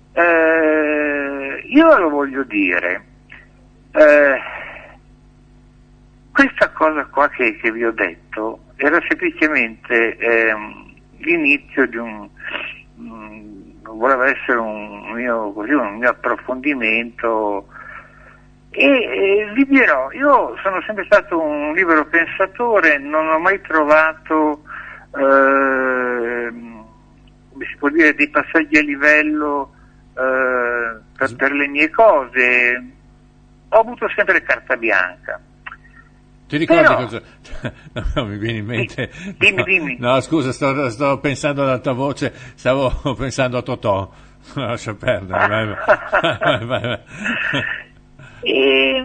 eh, io lo voglio dire, eh, questa cosa qua che, che vi ho detto era semplicemente eh, l'inizio di un, um, voleva essere un mio, così, un mio approfondimento e, e vi dirò, io sono sempre stato un libero pensatore, non ho mai trovato eh, come si può dire, dei passaggi a livello eh, per, per le mie cose, ho avuto sempre carta bianca. Ti ricordi Però, cosa? No, no, mi viene in mente. Dimmi, no, dimmi. No, scusa, sto, sto pensando ad alta voce, stavo pensando a Totò. Lascia perdere. Vai, vai, vai, vai. E,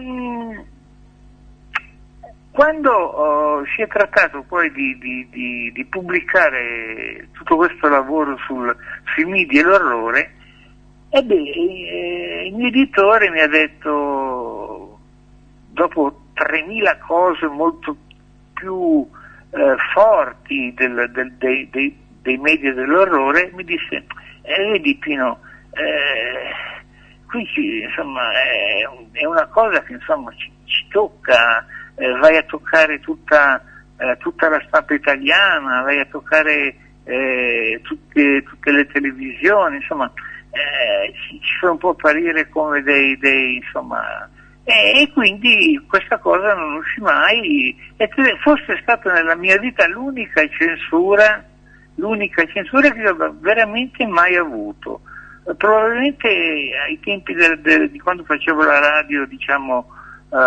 quando oh, si è trattato poi di, di, di, di pubblicare tutto questo lavoro sul, sui media e l'orrore, e beh, eh, il mio editore mi ha detto, dopo tremila cose molto più eh, forti del, del, dei, dei, dei media dell'orrore, mi disse, eh, vedi Pino, eh, qui ci, insomma, è, è una cosa che insomma ci, ci tocca, eh, vai a toccare tutta, eh, tutta la stampa italiana, vai a toccare eh, tutte, tutte le televisioni, insomma, eh, ci, ci fa un po' apparire come dei, dei insomma, e, e quindi questa cosa non uscì mai, e forse è stata nella mia vita l'unica censura, l'unica censura che ho veramente mai avuto. Probabilmente ai tempi del, del, di quando facevo la radio, diciamo, uh,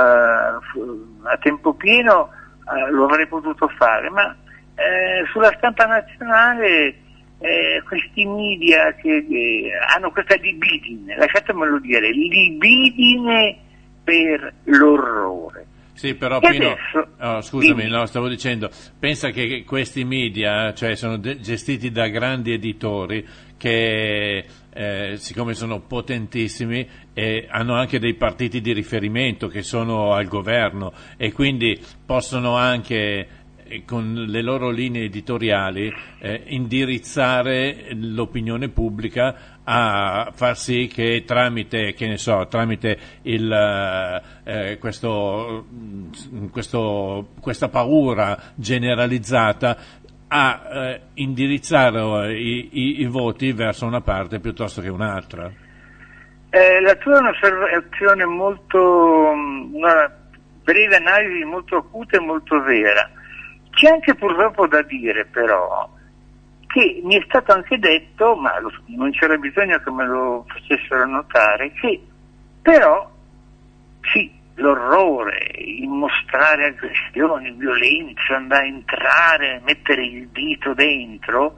a tempo pieno, uh, lo avrei potuto fare, ma uh, sulla stampa nazionale uh, questi media che uh, hanno questa libidine, lasciatemelo dire, libidine per l'orrore. Sì, però E Pino, adesso, oh, scusami, dimmi. no, stavo dicendo, pensa che questi media, cioè, sono de- gestiti da grandi editori che, eh, siccome sono potentissimi, eh, hanno anche dei partiti di riferimento che sono al governo e quindi possono anche, eh, con le loro linee editoriali, eh, indirizzare l'opinione pubblica a far sì che tramite, che ne so, tramite il, eh, questo, questo, questa paura generalizzata, a eh, indirizzare i, i, i voti verso una parte piuttosto che un'altra. Eh, la tua è un'osservazione molto, una breve analisi molto acuta e molto vera. C'è anche purtroppo da dire però che mi è stato anche detto, ma lo, non c'era bisogno che me lo facessero notare, che però sì, l'orrore, il mostrare aggressioni, violenza, andare a entrare, mettere il dito dentro,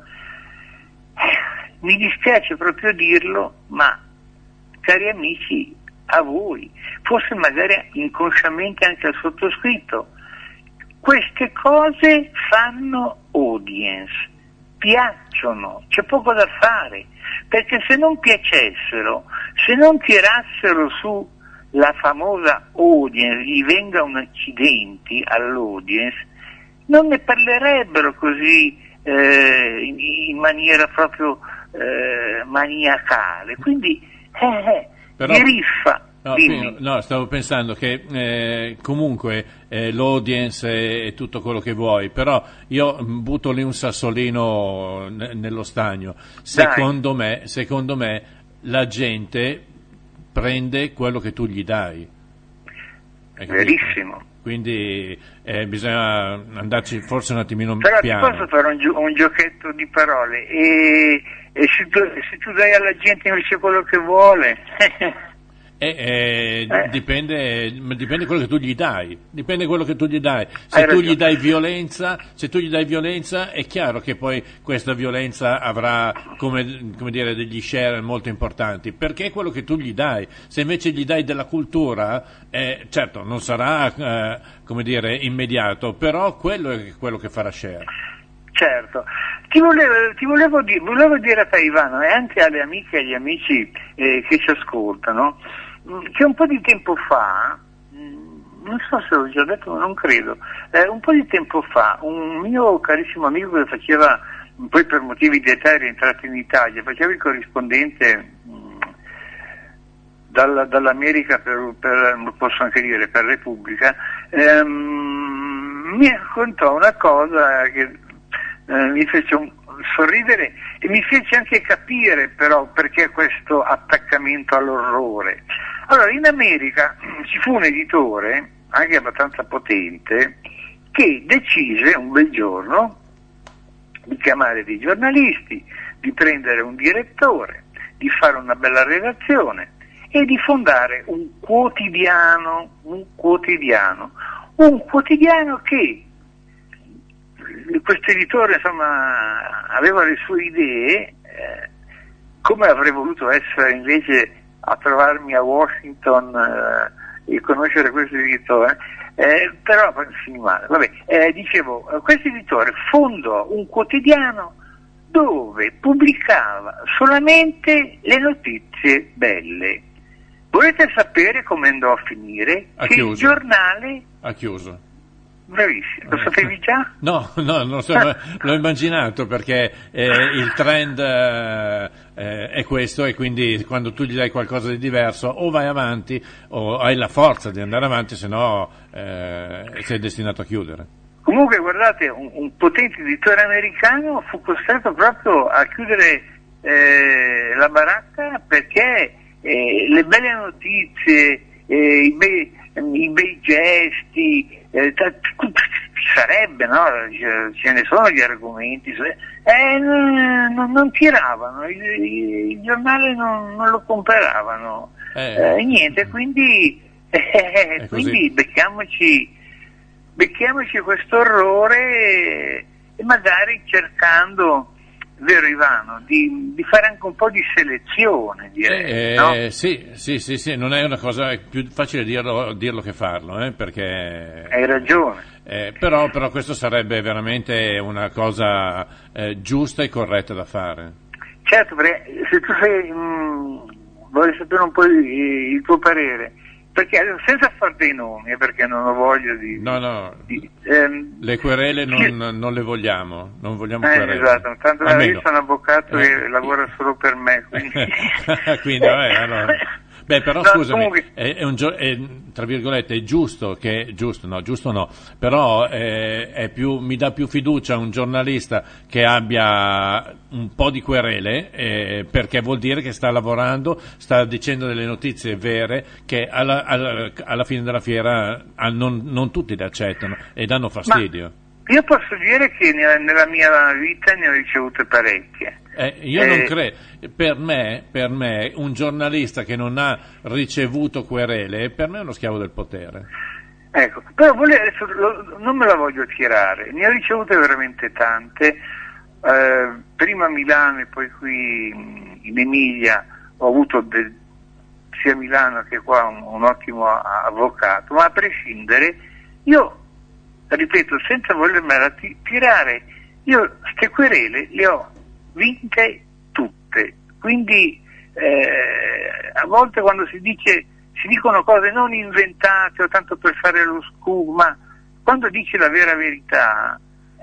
eh, mi dispiace proprio dirlo, ma cari amici, a voi, forse magari inconsciamente anche al sottoscritto, queste cose fanno audience, piacciono, c'è poco da fare, perché se non piacessero, se non tirassero su la famosa audience, gli venga un accidente all'audience, non ne parlerebbero così eh, in, in maniera proprio eh, maniacale, quindi eh, eh, Però, mi riffa. No, Pino, no, stavo pensando che eh, comunque eh, l'audience è, è tutto quello che vuoi, però io butto lì un sassolino n- nello stagno. Secondo me, secondo me la gente prende quello che tu gli dai. Verissimo, quindi eh, bisogna andarci forse un attimino Però piano. ti posso fare un, gio- un giochetto di parole, e, e se, tu, se tu dai alla gente invece quello che vuole... Eh, eh, Eh. Dipende, dipende quello che tu gli dai, dipende quello che tu gli dai. Se Hai tu ragione. gli dai violenza, se tu gli dai violenza, è chiaro che poi questa violenza avrà come, come dire degli share molto importanti, perché è quello che tu gli dai. Se invece gli dai della cultura, eh, certo non sarà eh, come dire immediato, però quello è quello che farà share. Certo, ti volevo, ti volevo, di- volevo dire a te Ivano, e anche alle amiche e agli amici eh, che ci ascoltano, mh, che un po' di tempo fa, mh, non so se l'ho già detto, ma non credo, eh, un po' di tempo fa un mio carissimo amico che faceva, poi per motivi di età era entrato in Italia, faceva il corrispondente mh, dalla- dall'America per, per, lo posso anche dire, per Repubblica, ehm, mi raccontò una cosa che Eh, mi fece un, sorridere e mi fece anche capire però perché questo attaccamento all'orrore. Allora, in America ci fu un editore, anche abbastanza potente, che decise un bel giorno di chiamare dei giornalisti, di prendere un direttore, di fare una bella redazione e di fondare un quotidiano, un quotidiano, un quotidiano che questo editore insomma aveva le sue idee, eh, come avrei voluto essere invece a trovarmi a Washington eh, e conoscere questo editore, eh, però finì male. Vabbè, eh, dicevo, questo editore fondò un quotidiano dove pubblicava solamente le notizie belle. Volete sapere come andò a finire? Ha che chiuso. il giornale... Ha chiuso. Bravissimo, lo sapevi già? No, no, non so, l'ho immaginato perché eh, il trend eh, eh, è questo, e quindi quando tu gli dai qualcosa di diverso o vai avanti o hai la forza di andare avanti, se no eh, sei destinato a chiudere. Comunque guardate, un, un potente editore americano fu costretto proprio a chiudere eh, la baracca perché eh, le belle notizie, eh, i, bei, i bei gesti, eh, t- t- sarebbe, no? Ce ne sono gli argomenti, eh, non, non tiravano, il, il giornale non, non lo comperavano, Eh. eh, niente, quindi, eh, quindi becchiamoci, becchiamoci questo orrore e, e magari cercando, vero Ivano, di, di fare anche un po' di selezione, direi, Eh, no? eh, sì, sì, sì, sì, non è una cosa, è più facile dirlo, dirlo che farlo, eh, perché... Hai ragione. Eh, però, però questo sarebbe veramente una cosa eh, giusta e corretta da fare. Certo, perché se tu sei, mh, vorrei sapere un po' il, il tuo parere, perché adesso, senza far dei nomi, eh, perché non ho voglia di... No, no, di, ehm, le querele non, chi- non le vogliamo, non vogliamo eh, querele. esatto, tanto Almeno. io sono avvocato Eh. e lavora solo per me, quindi... Quindi, vabbè, allora. Beh, però No, scusami, comunque- è, è un gio- è, tra virgolette, è giusto che, giusto no, giusto no, però eh, è più, mi dà più fiducia un giornalista che abbia un po' di querele, eh, perché vuol dire che sta lavorando, sta dicendo delle notizie vere che alla, alla, alla fine della fiera ah, non, non tutti le accettano e danno fastidio. Io posso dire che nella, nella mia vita ne ho ricevute parecchie. Eh, io Eh, non credo, per me, per me un giornalista che non ha ricevuto querele, per me è uno schiavo del potere. Ecco, però volevo, adesso lo- non me la voglio tirare, ne ho ricevute veramente tante, eh, prima a Milano e poi qui mh, in Emilia ho avuto de- sia a Milano che qua un, un ottimo a- avvocato, ma a prescindere, io, ripeto, senza volermela ti- tirare, io ste querele le ho vinte tutte, quindi eh, a volte quando si dice si dicono cose non inventate o tanto per fare lo scoop, ma quando dici la vera verità,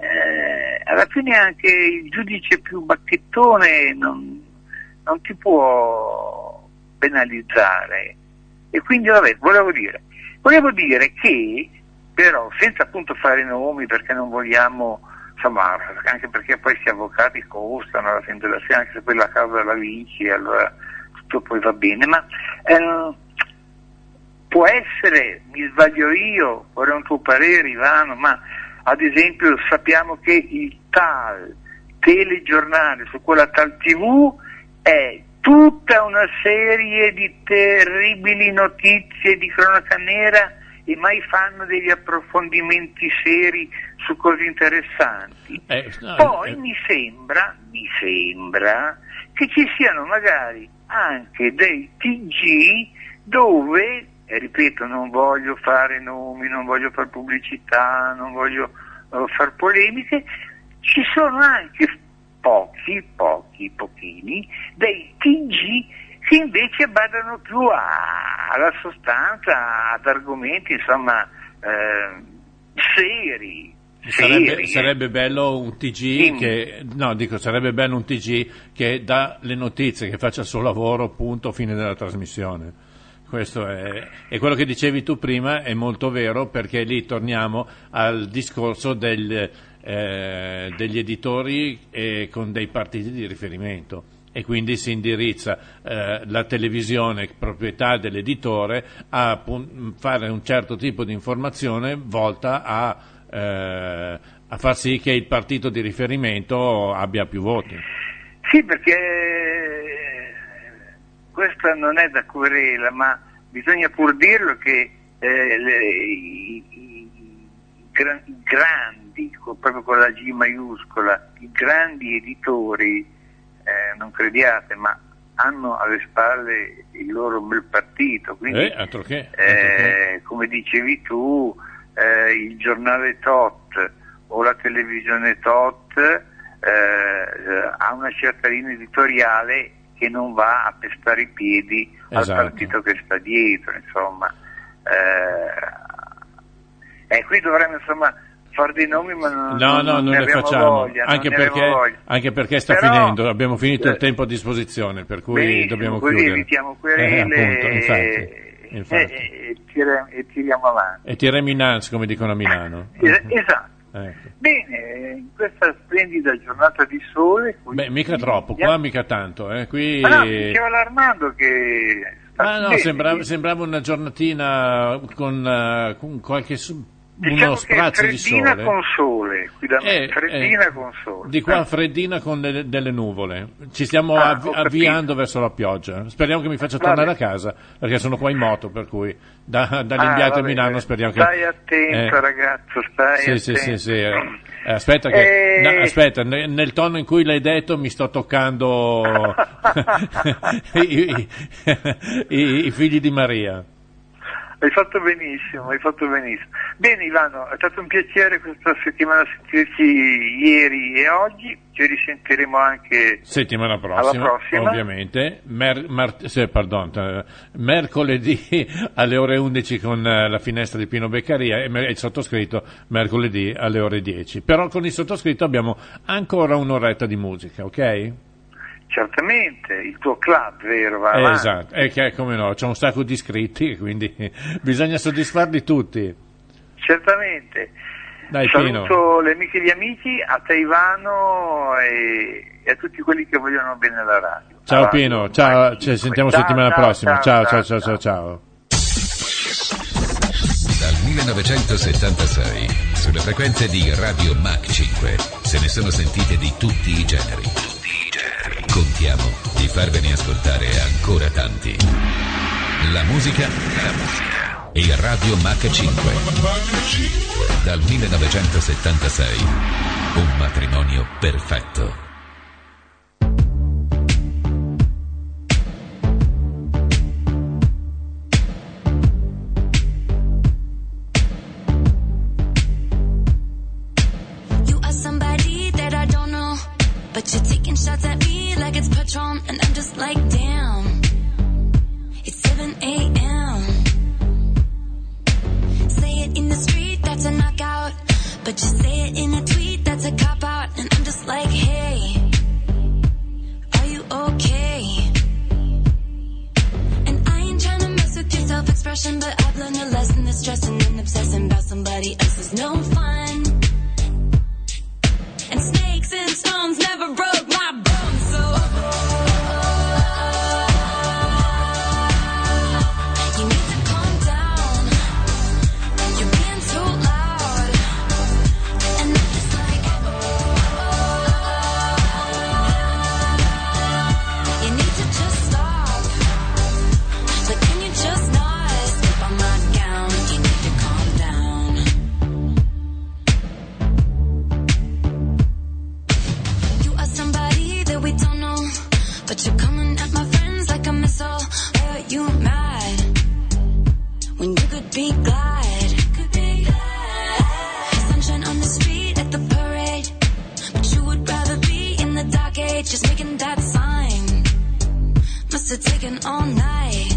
eh, alla fine anche il giudice più bacchettone non, non ti può penalizzare. E quindi vabbè, volevo dire, volevo dire che però senza appunto fare nomi, perché non vogliamo, insomma, anche perché poi questi avvocati costano alla fine della sera, anche se poi la causa la vinci, allora tutto poi va bene, ma eh, può essere, mi sbaglio io, vorrei un tuo parere Ivano, ma ad esempio sappiamo che il tal telegiornale su quella tal tivù è tutta una serie di terribili notizie di cronaca nera e mai fanno degli approfondimenti seri su cose interessanti. Eh, no, Poi eh, mi sembra, mi sembra che ci siano magari anche dei T G dove, e ripeto, non voglio fare nomi, non voglio fare pubblicità, non voglio uh, fare polemiche, ci sono anche pochi, pochi, pochini, dei T G che invece badano più a, alla sostanza, ad argomenti, insomma, eh, seri. Sarebbe, seri. sarebbe bello un T G Dimmi. che, no, dico, sarebbe bello un T G che dà le notizie, che faccia il suo lavoro, punto, fine della trasmissione. Questo è, e quello che dicevi tu prima è molto vero, perché lì torniamo al discorso del, eh, degli editori e con dei partiti di riferimento, e quindi si indirizza eh, la televisione, proprietà dell'editore, a pun- fare un certo tipo di informazione volta a, eh, a far sì che il partito di riferimento abbia più voti. Sì, perché questa non è da querela, ma bisogna pur dirlo che eh, le, i, i, gran, i grandi, proprio con la G maiuscola, i grandi editori, eh, non crediate, ma hanno alle spalle il loro bel partito, quindi Eh, altro che, altro eh, come dicevi tu, eh, il giornale Tot o la televisione Tot eh, ha una certa linea editoriale che non va a pestare i piedi Esatto. al partito che sta dietro, insomma. Eh, e qui dovremmo insomma fare dei nomi, ma non, No, no, non, ne le abbiamo facciamo, voglia, anche, non ne perché, abbiamo voglia. anche perché sta Però, finendo, abbiamo finito il eh, tempo a disposizione, per cui benissimo, dobbiamo così chiudere. evitiamo Eh, querele appunto, infatti, e, infatti. e, e, tira- e tiriamo avanti. E tiriamo in alto, come dicono a Milano. Es- esatto. Ecco. Bene, in questa splendida giornata di sole... qui- Beh, mica troppo, qua mica tanto, eh. Qui... Ma no, mi diceva l'Armando che... Ma no, bene, sembrava, sembrava una giornatina con, eh, con qualche su- diciamo uno che sprazzo di freddina sole. con sole, qui da me, Eh, freddina eh, con sole. Di qua Eh. freddina con delle, delle nuvole. Ci stiamo Ah, avvi- ho capito. avviando verso la pioggia. Speriamo che mi faccia Vabbè. tornare a casa, perché sono qua in moto, per cui da, Ah, dall'inviato a vabbè, Milano speriamo che... Stai attento, eh, ragazzo, stai Sì, sì, attento. sì, sì. eh. Eh, aspetta, che, Eh. no, aspetta, ne- nel tono in cui l'hai detto mi sto toccando i, i- i- i figli di Maria. Hai fatto benissimo, hai fatto benissimo. Bene Ivano, è stato un piacere questa settimana sentirci ieri e oggi, ci risentiremo anche Settimana prossima, alla prossima. ovviamente, Mer- mar- sì, pardon, eh, mercoledì alle ore undici con eh, la finestra di Pino Beccaria e me- il sottoscritto mercoledì alle ore dieci. Però con il sottoscritto abbiamo ancora un'oretta di musica, ok? Certamente, il tuo club, vero? Va avanti. Esatto, e che come no, c'è un sacco di iscritti, quindi bisogna soddisfarli tutti. Certamente. Dai, Saluto Pino. le amiche e gli amici, a te Ivano e, e a tutti quelli che vogliono bene la radio. Ciao Avanti. Pino, ciao, ci sentiamo Ciao, settimana ciao, prossima. Ciao, ciao, ciao, ciao, ciao. Dal millenovecentosettantasei, sulle frequenze di Radio Mach cinque, se ne sono sentite di tutti i generi. Tutti i generi. Contiamo di farvene ascoltare ancora tanti. La musica, la musica e Radio Mach cinque. Dal millenovecentosettantasei, un matrimonio perfetto. You are somebody that I don't know, but you're taking shots at me like it's Patron, and I'm just like, damn. It's seven a.m. Say it in the street, that's a knockout, but you say it in a tweet, that's a cop out, and I'm just like, hey, are you okay? And I ain't trying to mess with your self-expression, but I've learned a lesson that stressing and obsessing about somebody else is no fun. And snakes and stones never broke my bones, so you need to calm down. stage, just making that sign. Must have taken all night.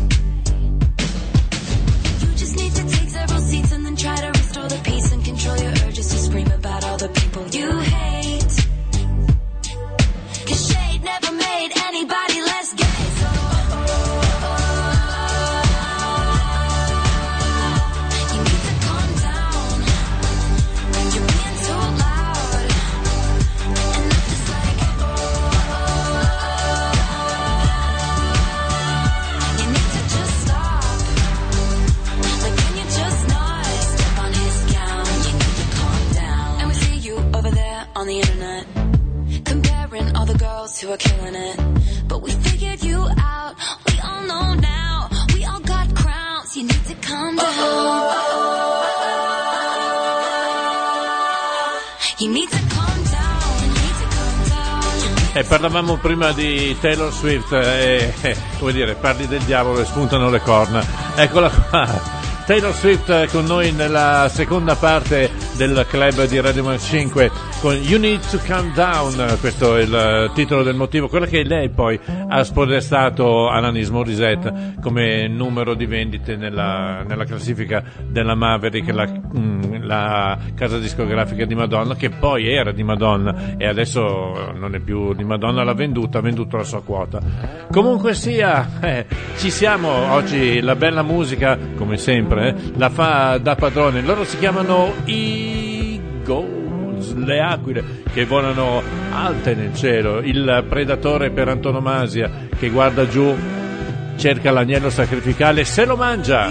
You just need to take several seats and then try to restore the peace and control your urges to scream about all the people you hate. 'Cause shade never made anybody less gay. So you need to calm down. You're being so loud, and I'm just like, you need to just stop. Like, can you just not step on his gown? You need to calm down. And we see you over there on the internet, comparing all the girls who are killing it. But we figured you out. We all know now. We all got crowns. You need to calm down. You need to calm down. You need to calm down. E parlavamo prima di Taylor Swift e, eh, come dire, parli del diavolo e spuntano le corna. Eccola qua. Taylor Swift con noi nella seconda parte del club di Radio Max cinque con You Need to Calm Down, questo è il titolo del motivo, quello che lei poi ha spodestato Alanis Morissette come numero di vendite nella, nella classifica della Maverick, la, mh, la casa discografica di Madonna, che poi era di Madonna e adesso non è più di Madonna, l'ha venduta, ha venduto la sua quota. Comunque sia, eh, ci siamo oggi, la bella musica come sempre eh, la fa da padrone. Loro si chiamano Eagles, le aquile che volano alte nel cielo, il predatore per antonomasia che guarda giù, cerca l'agnello sacrificale, se lo mangia.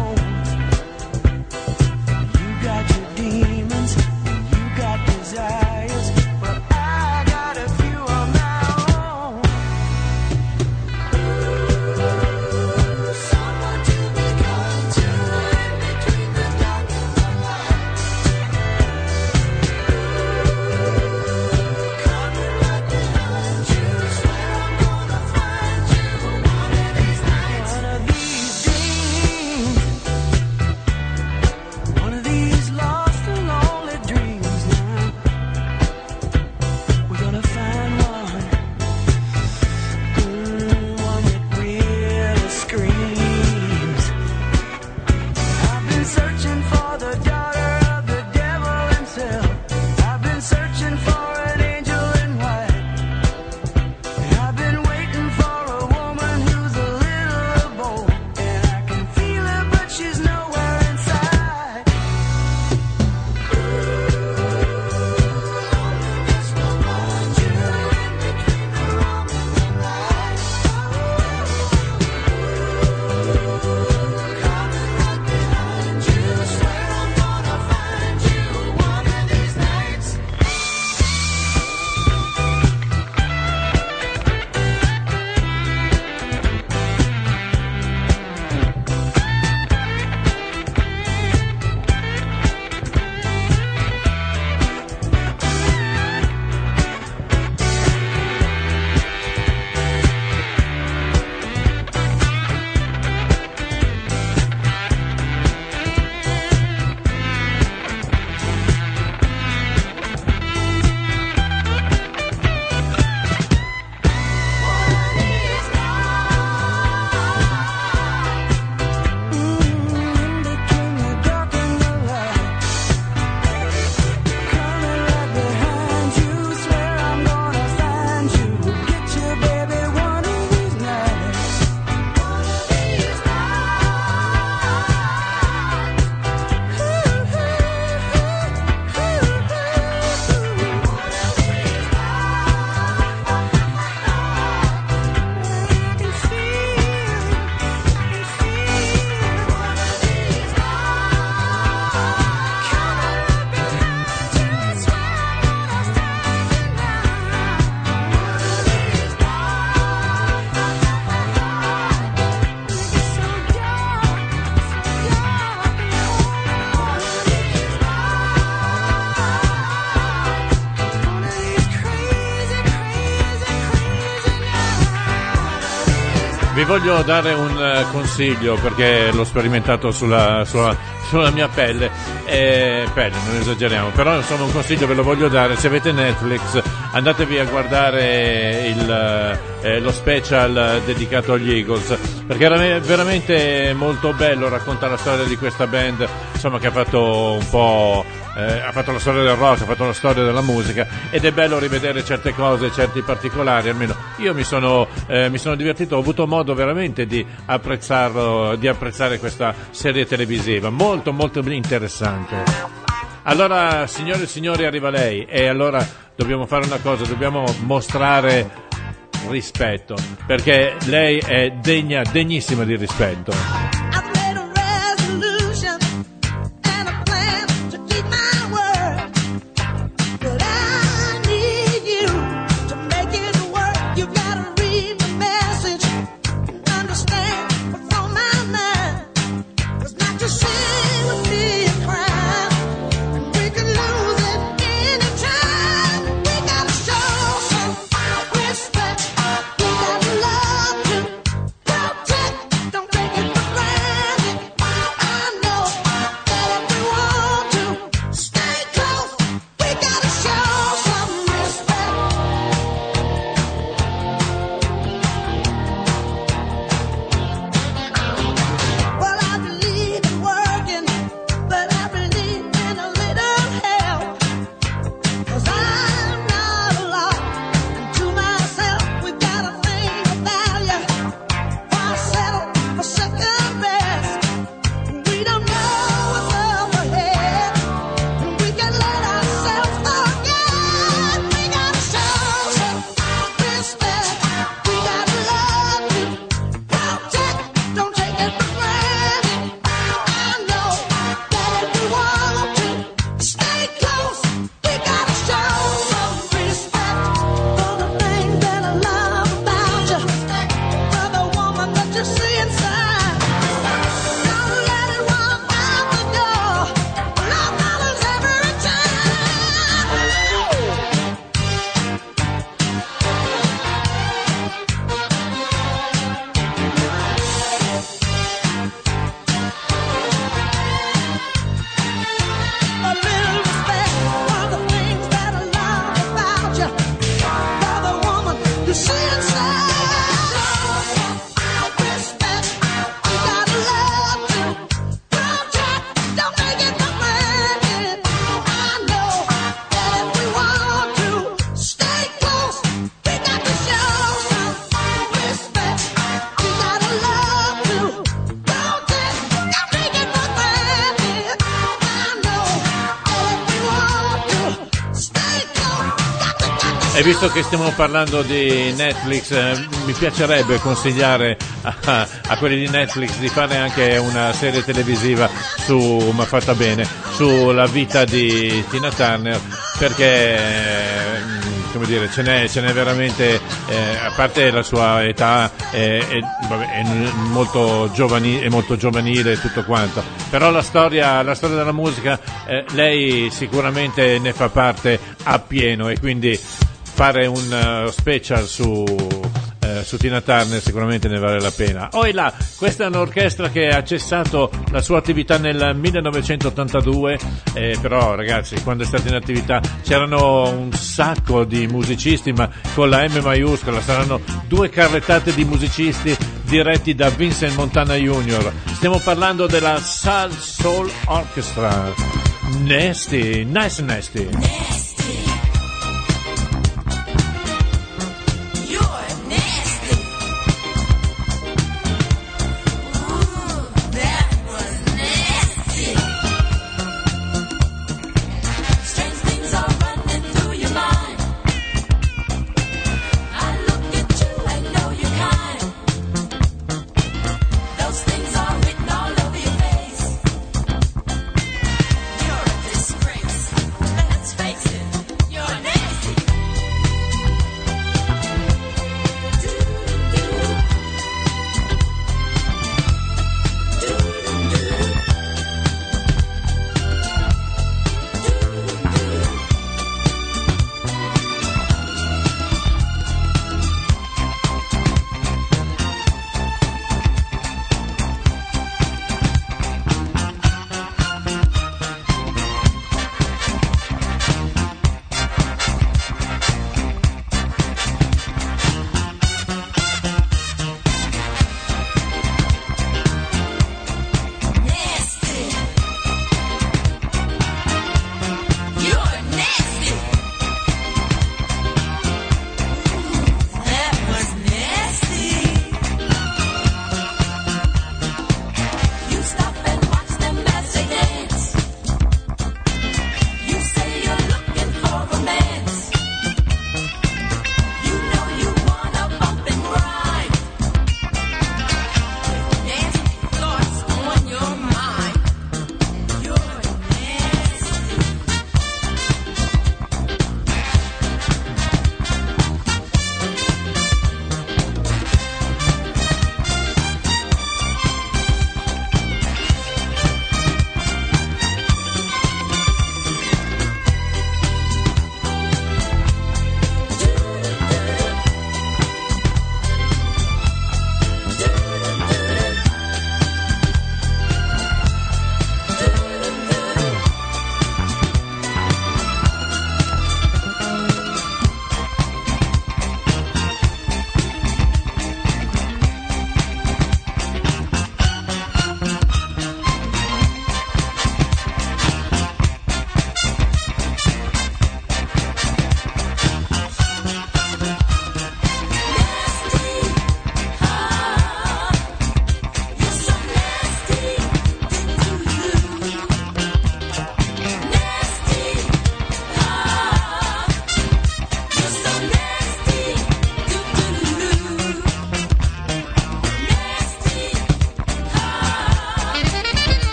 Demons, you got desire. voglio dare un uh, consiglio perché l'ho sperimentato sulla, sulla, sulla mia pelle, eh, pelle, non esageriamo, però insomma un consiglio ve lo voglio dare: se avete Netflix andatevi a guardare il, eh, lo special dedicato agli Eagles, perché era veramente molto bello, racconta la storia di questa band, insomma, che ha fatto un po'... Eh, ha fatto la storia del rock, ha fatto la storia della musica, ed è bello rivedere certe cose, certi particolari. Almeno io mi sono, eh, mi sono divertito, ho avuto modo veramente di apprezzarlo, di apprezzare questa serie televisiva, molto molto interessante. Allora, signore e signori, arriva lei, e allora dobbiamo fare una cosa, dobbiamo mostrare rispetto, perché lei è degna, degnissima di rispetto. E visto che stiamo parlando di Netflix, eh, mi piacerebbe consigliare a, a quelli di Netflix di fare anche una serie televisiva su, ma fatta bene, sulla vita di Tina Turner, perché eh, come dire, ce n'è, ce n'è veramente, eh, a parte la sua età, è, è, vabbè, è molto giovani, è molto giovanile e tutto quanto, però la storia, la storia della musica, eh, lei sicuramente ne fa parte appieno, e quindi fare un uh, special su, uh, su Tina Turner sicuramente ne vale la pena. Oh, là, questa è un'orchestra che ha cessato la sua attività nel millenovecentottantadue, eh, però ragazzi, quando è stata in attività c'erano un sacco di musicisti, ma con la M maiuscola, saranno due carrettate di musicisti diretti da Vincent Montana Junior Stiamo parlando della Soul Soul Orchestra. Nasty, nice nasty. Face it.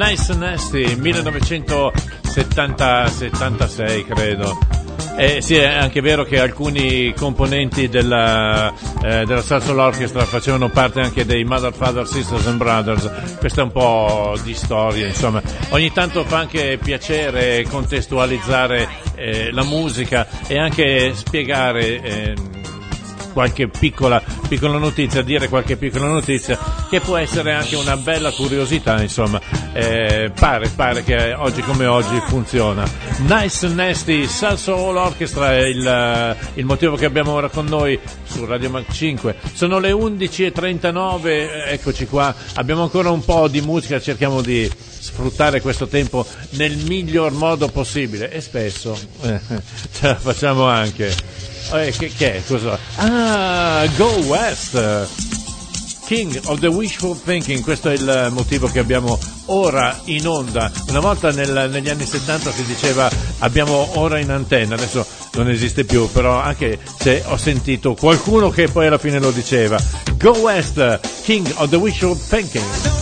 Nice Nasty, millenovecentosettantasei credo. Eh, sì, è anche vero che alcuni componenti della, eh, della Salsoul Orchestra facevano parte anche dei Mother, Father, Sisters and Brothers. Questa è un po' di storia, insomma. Ogni tanto fa anche piacere contestualizzare eh, la musica e anche spiegare eh, qualche piccola, piccola notizia, dire qualche piccola notizia che può essere anche una bella curiosità, insomma. Eh, pare, pare che oggi come oggi funziona. Nice Nasty, Salsoul Orchestra è il, il motivo che abbiamo ora con noi su Radio Mac cinque. Sono le undici e trentanove, eccoci qua, abbiamo ancora un po' di musica, cerchiamo di sfruttare questo tempo nel miglior modo possibile e spesso eh, ce la facciamo anche. Eh, che, che è? Cosa? Ah, Go West, King of the Wishful Thinking. Questo è il motivo che abbiamo ora in onda. Una volta nel, negli anni settanta si diceva abbiamo ora in antenna, adesso non esiste più, però anche se ho sentito qualcuno che poi alla fine lo diceva. Go West, King of the Wishful Thinking.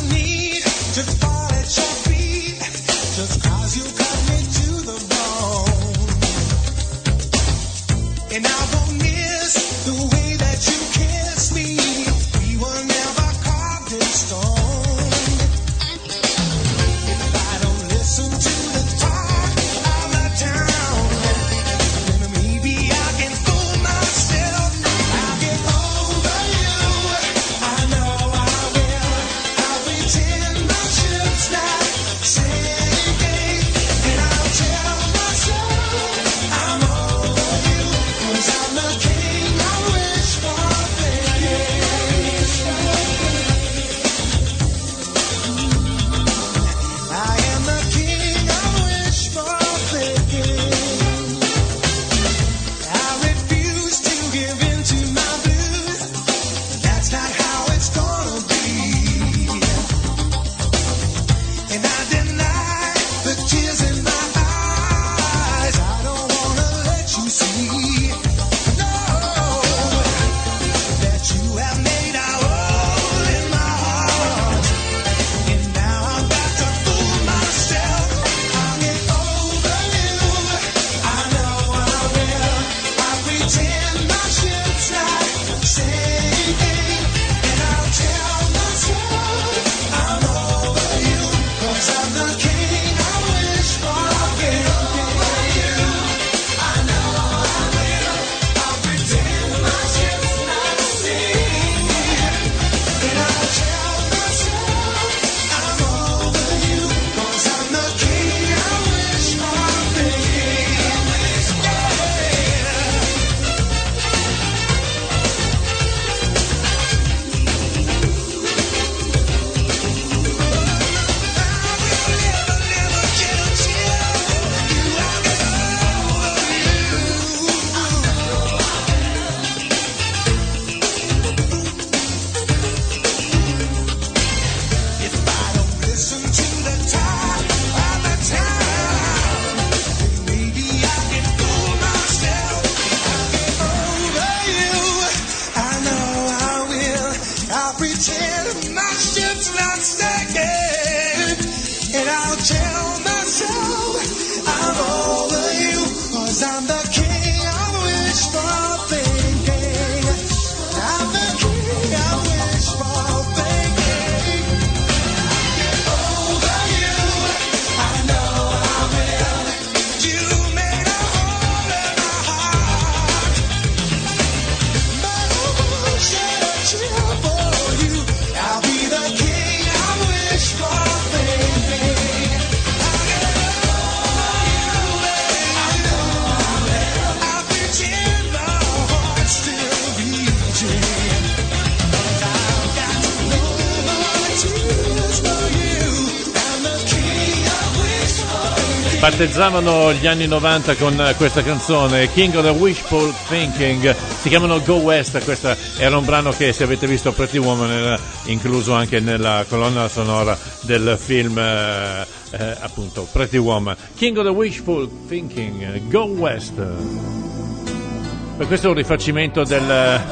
Battezzavano gli anni novanta con questa canzone, King of the Wishful Thinking. Si chiamano Go West. Questo era un brano che, se avete visto Pretty Woman, era incluso anche nella colonna sonora del film eh, eh, appunto Pretty Woman. King of the Wishful Thinking, Go West. Per questo è un rifacimento del,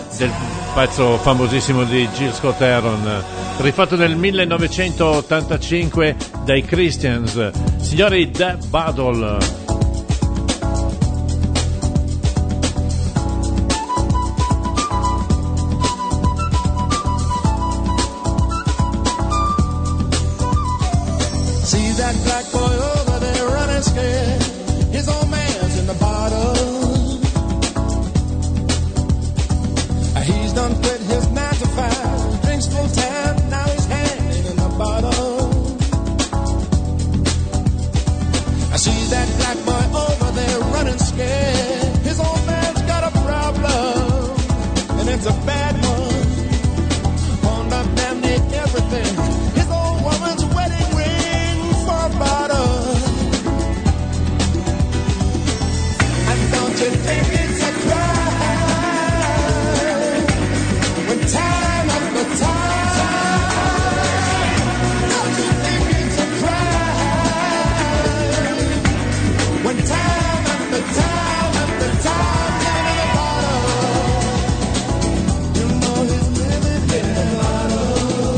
del pezzo famosissimo di Jill Scott Heron, rifatto nel millenovecentottantacinque dai Christians. Signori, The Battle. See that black boy over there running scared. His old man's in the bottle. He's done quit his nine to five. Drinks full time, now he's hanging in the bottle. I see that black boy over there running scared. His old man's got a problem, and it's a bad one. Pawned up damn near everything. His old woman's wedding ring for a bottle. And don't you think it's a crime? Time after time, don't you think it's a crime? When time after time after time, down in the bottle, you know he's living in the bottle.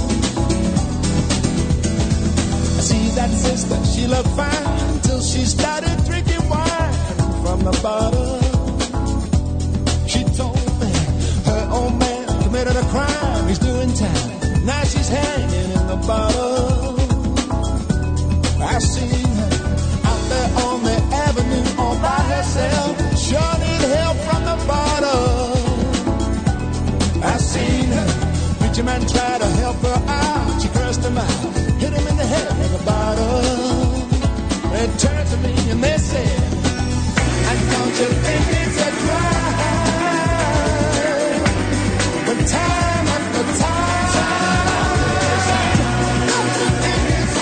I see that sister, she looked fine till she started drinking wine from the bottle. She told me her old man committed a crime, he's doing time. Now she's hanging in the bottle. I seen her out there on the avenue all by herself. Sure need help from the bottle. I seen her, preacher man try to help her out. She cursed him out, hit him in the head with a bottle. They turned to me and they said, and don't you think it's a crime? When time after time, don't you think it's a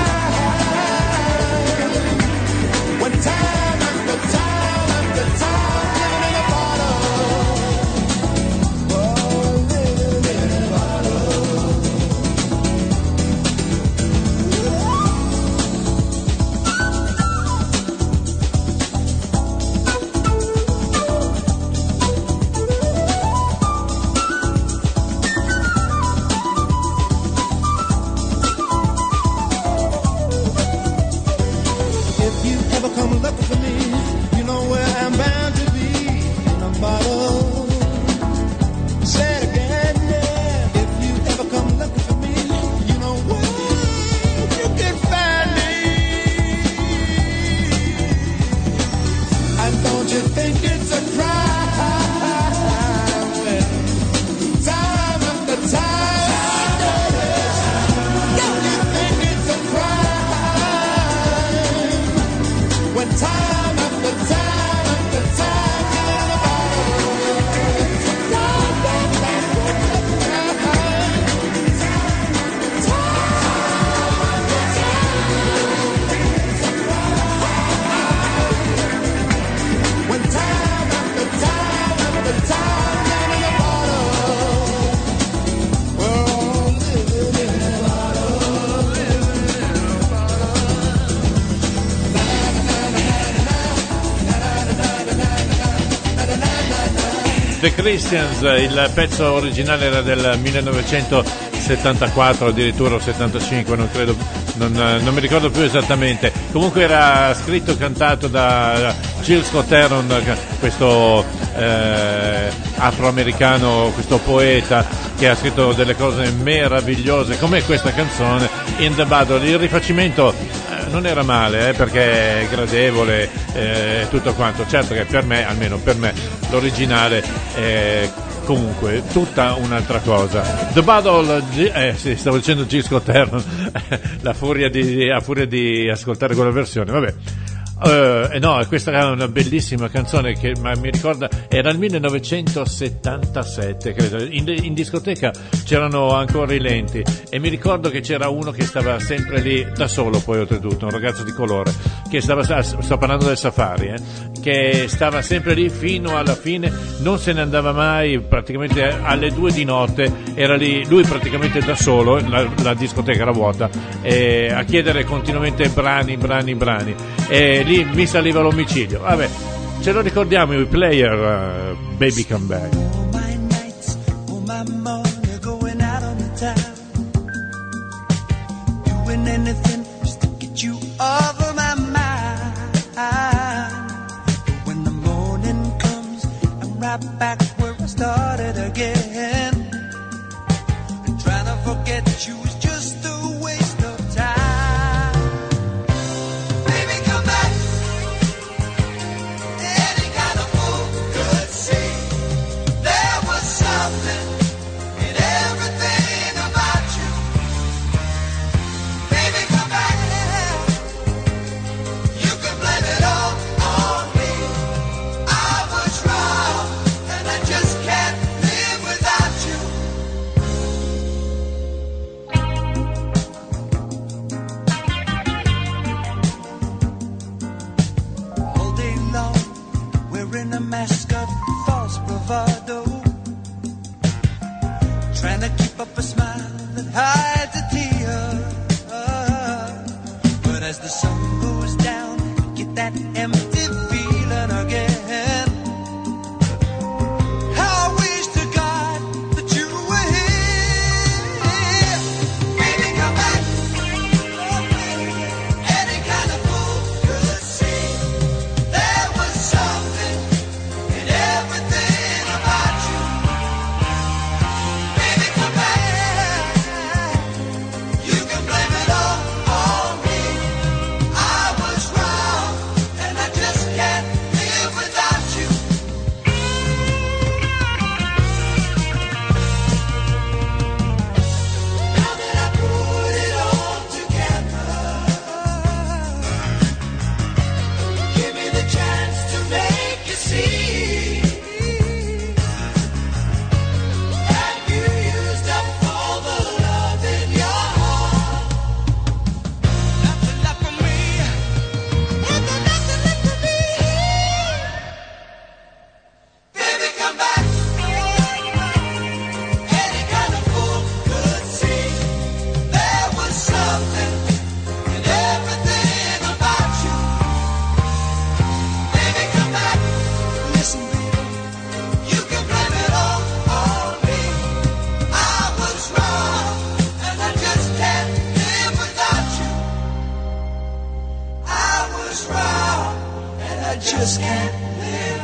crime? When time after time after time, living in a bottle. Oh, living in a The Christians, il pezzo originale era del millenovecentosettantaquattro, addirittura o settantacinque, non credo, non, non mi ricordo più esattamente. Comunque era scritto e cantato da Jill Scott Heron, questo eh, afroamericano, questo poeta che ha scritto delle cose meravigliose come questa canzone, In the Battle. Il rifacimento eh, non era male, eh, perché è gradevole e eh, tutto quanto. Certo che per me, almeno per me, l'originale è comunque tutta un'altra cosa. The Battle, eh sì, stavo dicendo Jill Scott Heron, la furia di, a furia di ascoltare quella versione, vabbè. Uh, eh no, questa era una bellissima canzone che ma mi ricorda, era il millenovecentosettantasette credo, in, in discoteca c'erano ancora i lenti e mi ricordo che c'era uno che stava sempre lì da solo, poi oltretutto un ragazzo di colore che stava, sto parlando del Safari, eh, che stava sempre lì fino alla fine, non se ne andava mai, praticamente alle due di notte era lì lui praticamente da solo, la, la discoteca era vuota, eh, a chiedere continuamente brani, brani, brani, e lì mi saliva l'omicidio. Vabbè, ce lo ricordiamo, i Player, uh, Baby Come Back. my money going out on the town, doing anything just to get you off of my mind. But when the morning comes, I'm right back where I started again. And trying to forget you is just a waste of time. Baby, come back. Any kind of fool could see there was something in everything about you. Baby, come back. You can blame it all on me. I was wrong, and I just can't live without you. All day long, wearing a mask of false bravado, trying to keep up a smile that hides a tear. But as the sun goes down, I get that empty feeling again. How I wish to God that you were here. Baby, come back. Any kind of fool could see there was something in everything about you. Baby, come back. You can blame it all on me. I was wrong, and I just can't live without you. Now that I put it all together, give me the chance to make you see that you used up all the love in your heart. Nothing left for me. There's nothing left for me. Baby, come back. Any kind of fool could see there was something in everything about you. Baby, come back. Listen, baby, you can blame it all on me. I was wrong, and I just can't live without you. I was wrong, and I just can't live.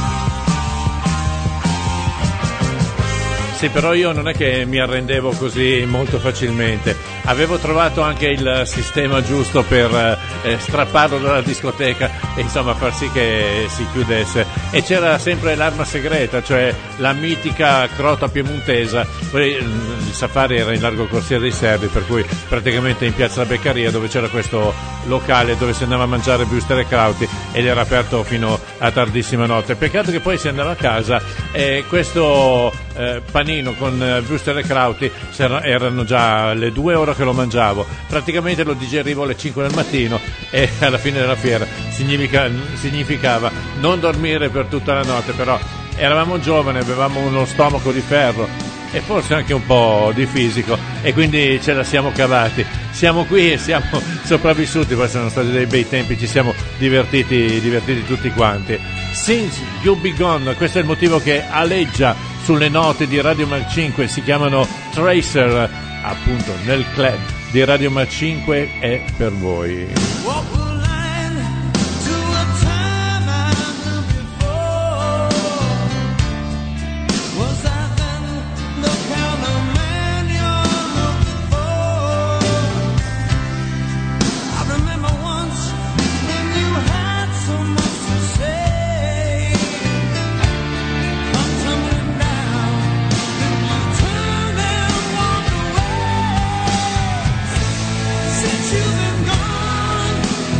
Sì, però io non è che mi arrendevo così molto facilmente. Avevo trovato anche il sistema giusto per eh, strapparlo dalla discoteca e insomma far sì che si chiudesse. E c'era sempre l'arma segreta, cioè la mitica crota piemontesa. Poi il safari era in largo Corsia dei Servi, per cui praticamente in piazza La Beccaria, dove c'era questo locale dove si andava a mangiare Wuster e Krauti ed era aperto fino a tardissima notte. Peccato che poi si andava a casa e questo eh, panino con eh, Wuster e Krauti s'era- erano già le due ore che lo mangiavo, praticamente lo digerivo alle cinque del mattino e alla fine della fiera significa, significava non dormire per tutta la notte, però eravamo giovani, avevamo uno stomaco di ferro e forse anche un po' di fisico e quindi ce la siamo cavati. Siamo qui e siamo sopravvissuti, poi sono stati dei bei tempi, ci siamo divertiti, divertiti tutti quanti. Since You Be Gone, questo è il motivo che aleggia sulle note di Radio Mac cinque, si chiamano Tracer, appunto nel club di Radio Mac cinque è per voi. Walk the line to a time I knew before. Was I then the kind of man you're looking for? I remember once when you had so much to say. I'm tumbling down, then you turned and walked away. Since you've been gone,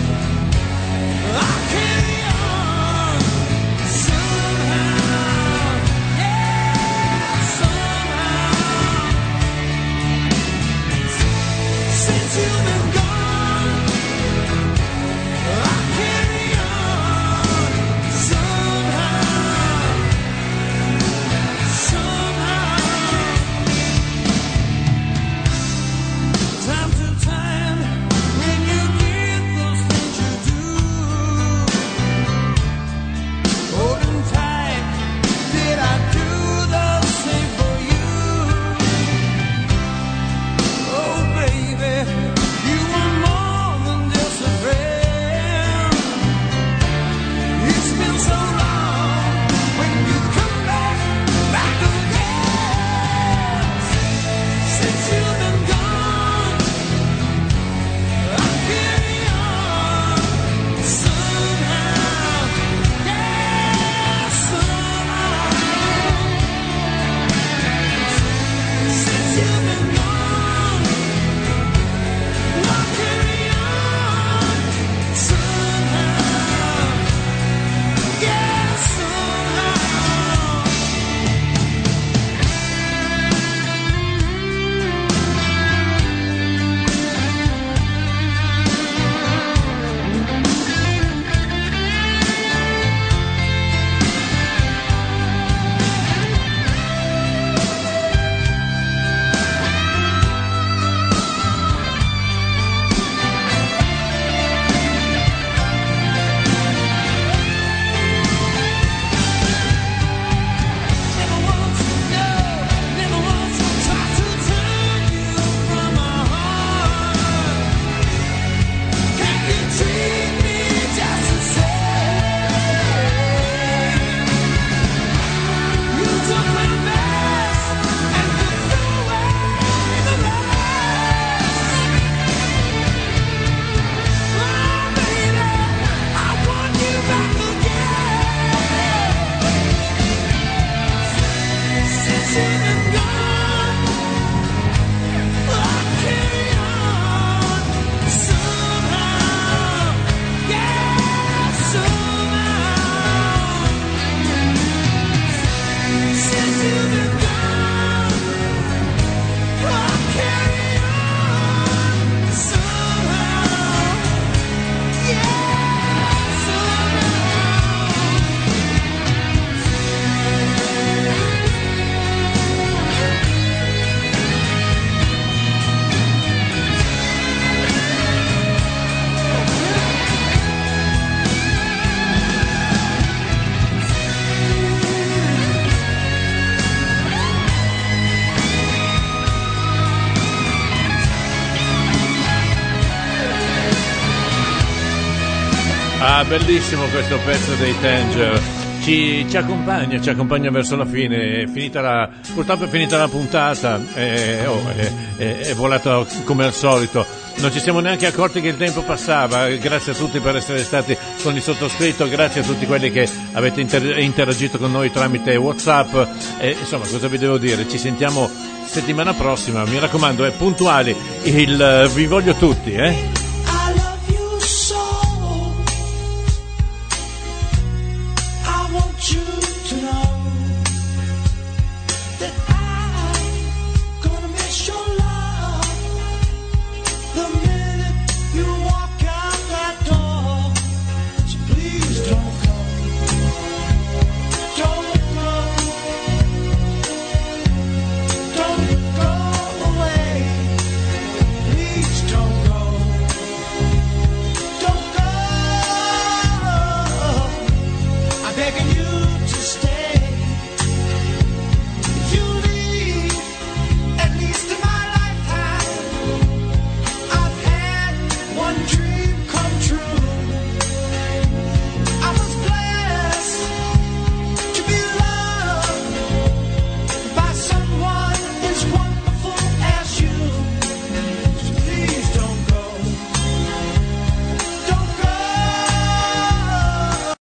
Ah, bellissimo questo pezzo dei Tanger. Ci, ci accompagna, ci accompagna verso la fine. È finita la, purtroppo è finita la puntata, è, oh, è, è, è volata come al solito. Non ci siamo neanche accorti che il tempo passava. Grazie a tutti per essere stati con il sottoscritto, grazie a tutti quelli che avete inter- interagito con noi tramite WhatsApp. E, insomma, cosa vi devo dire? Ci sentiamo settimana prossima. Mi raccomando, è puntuali. Il, vi voglio tutti, eh?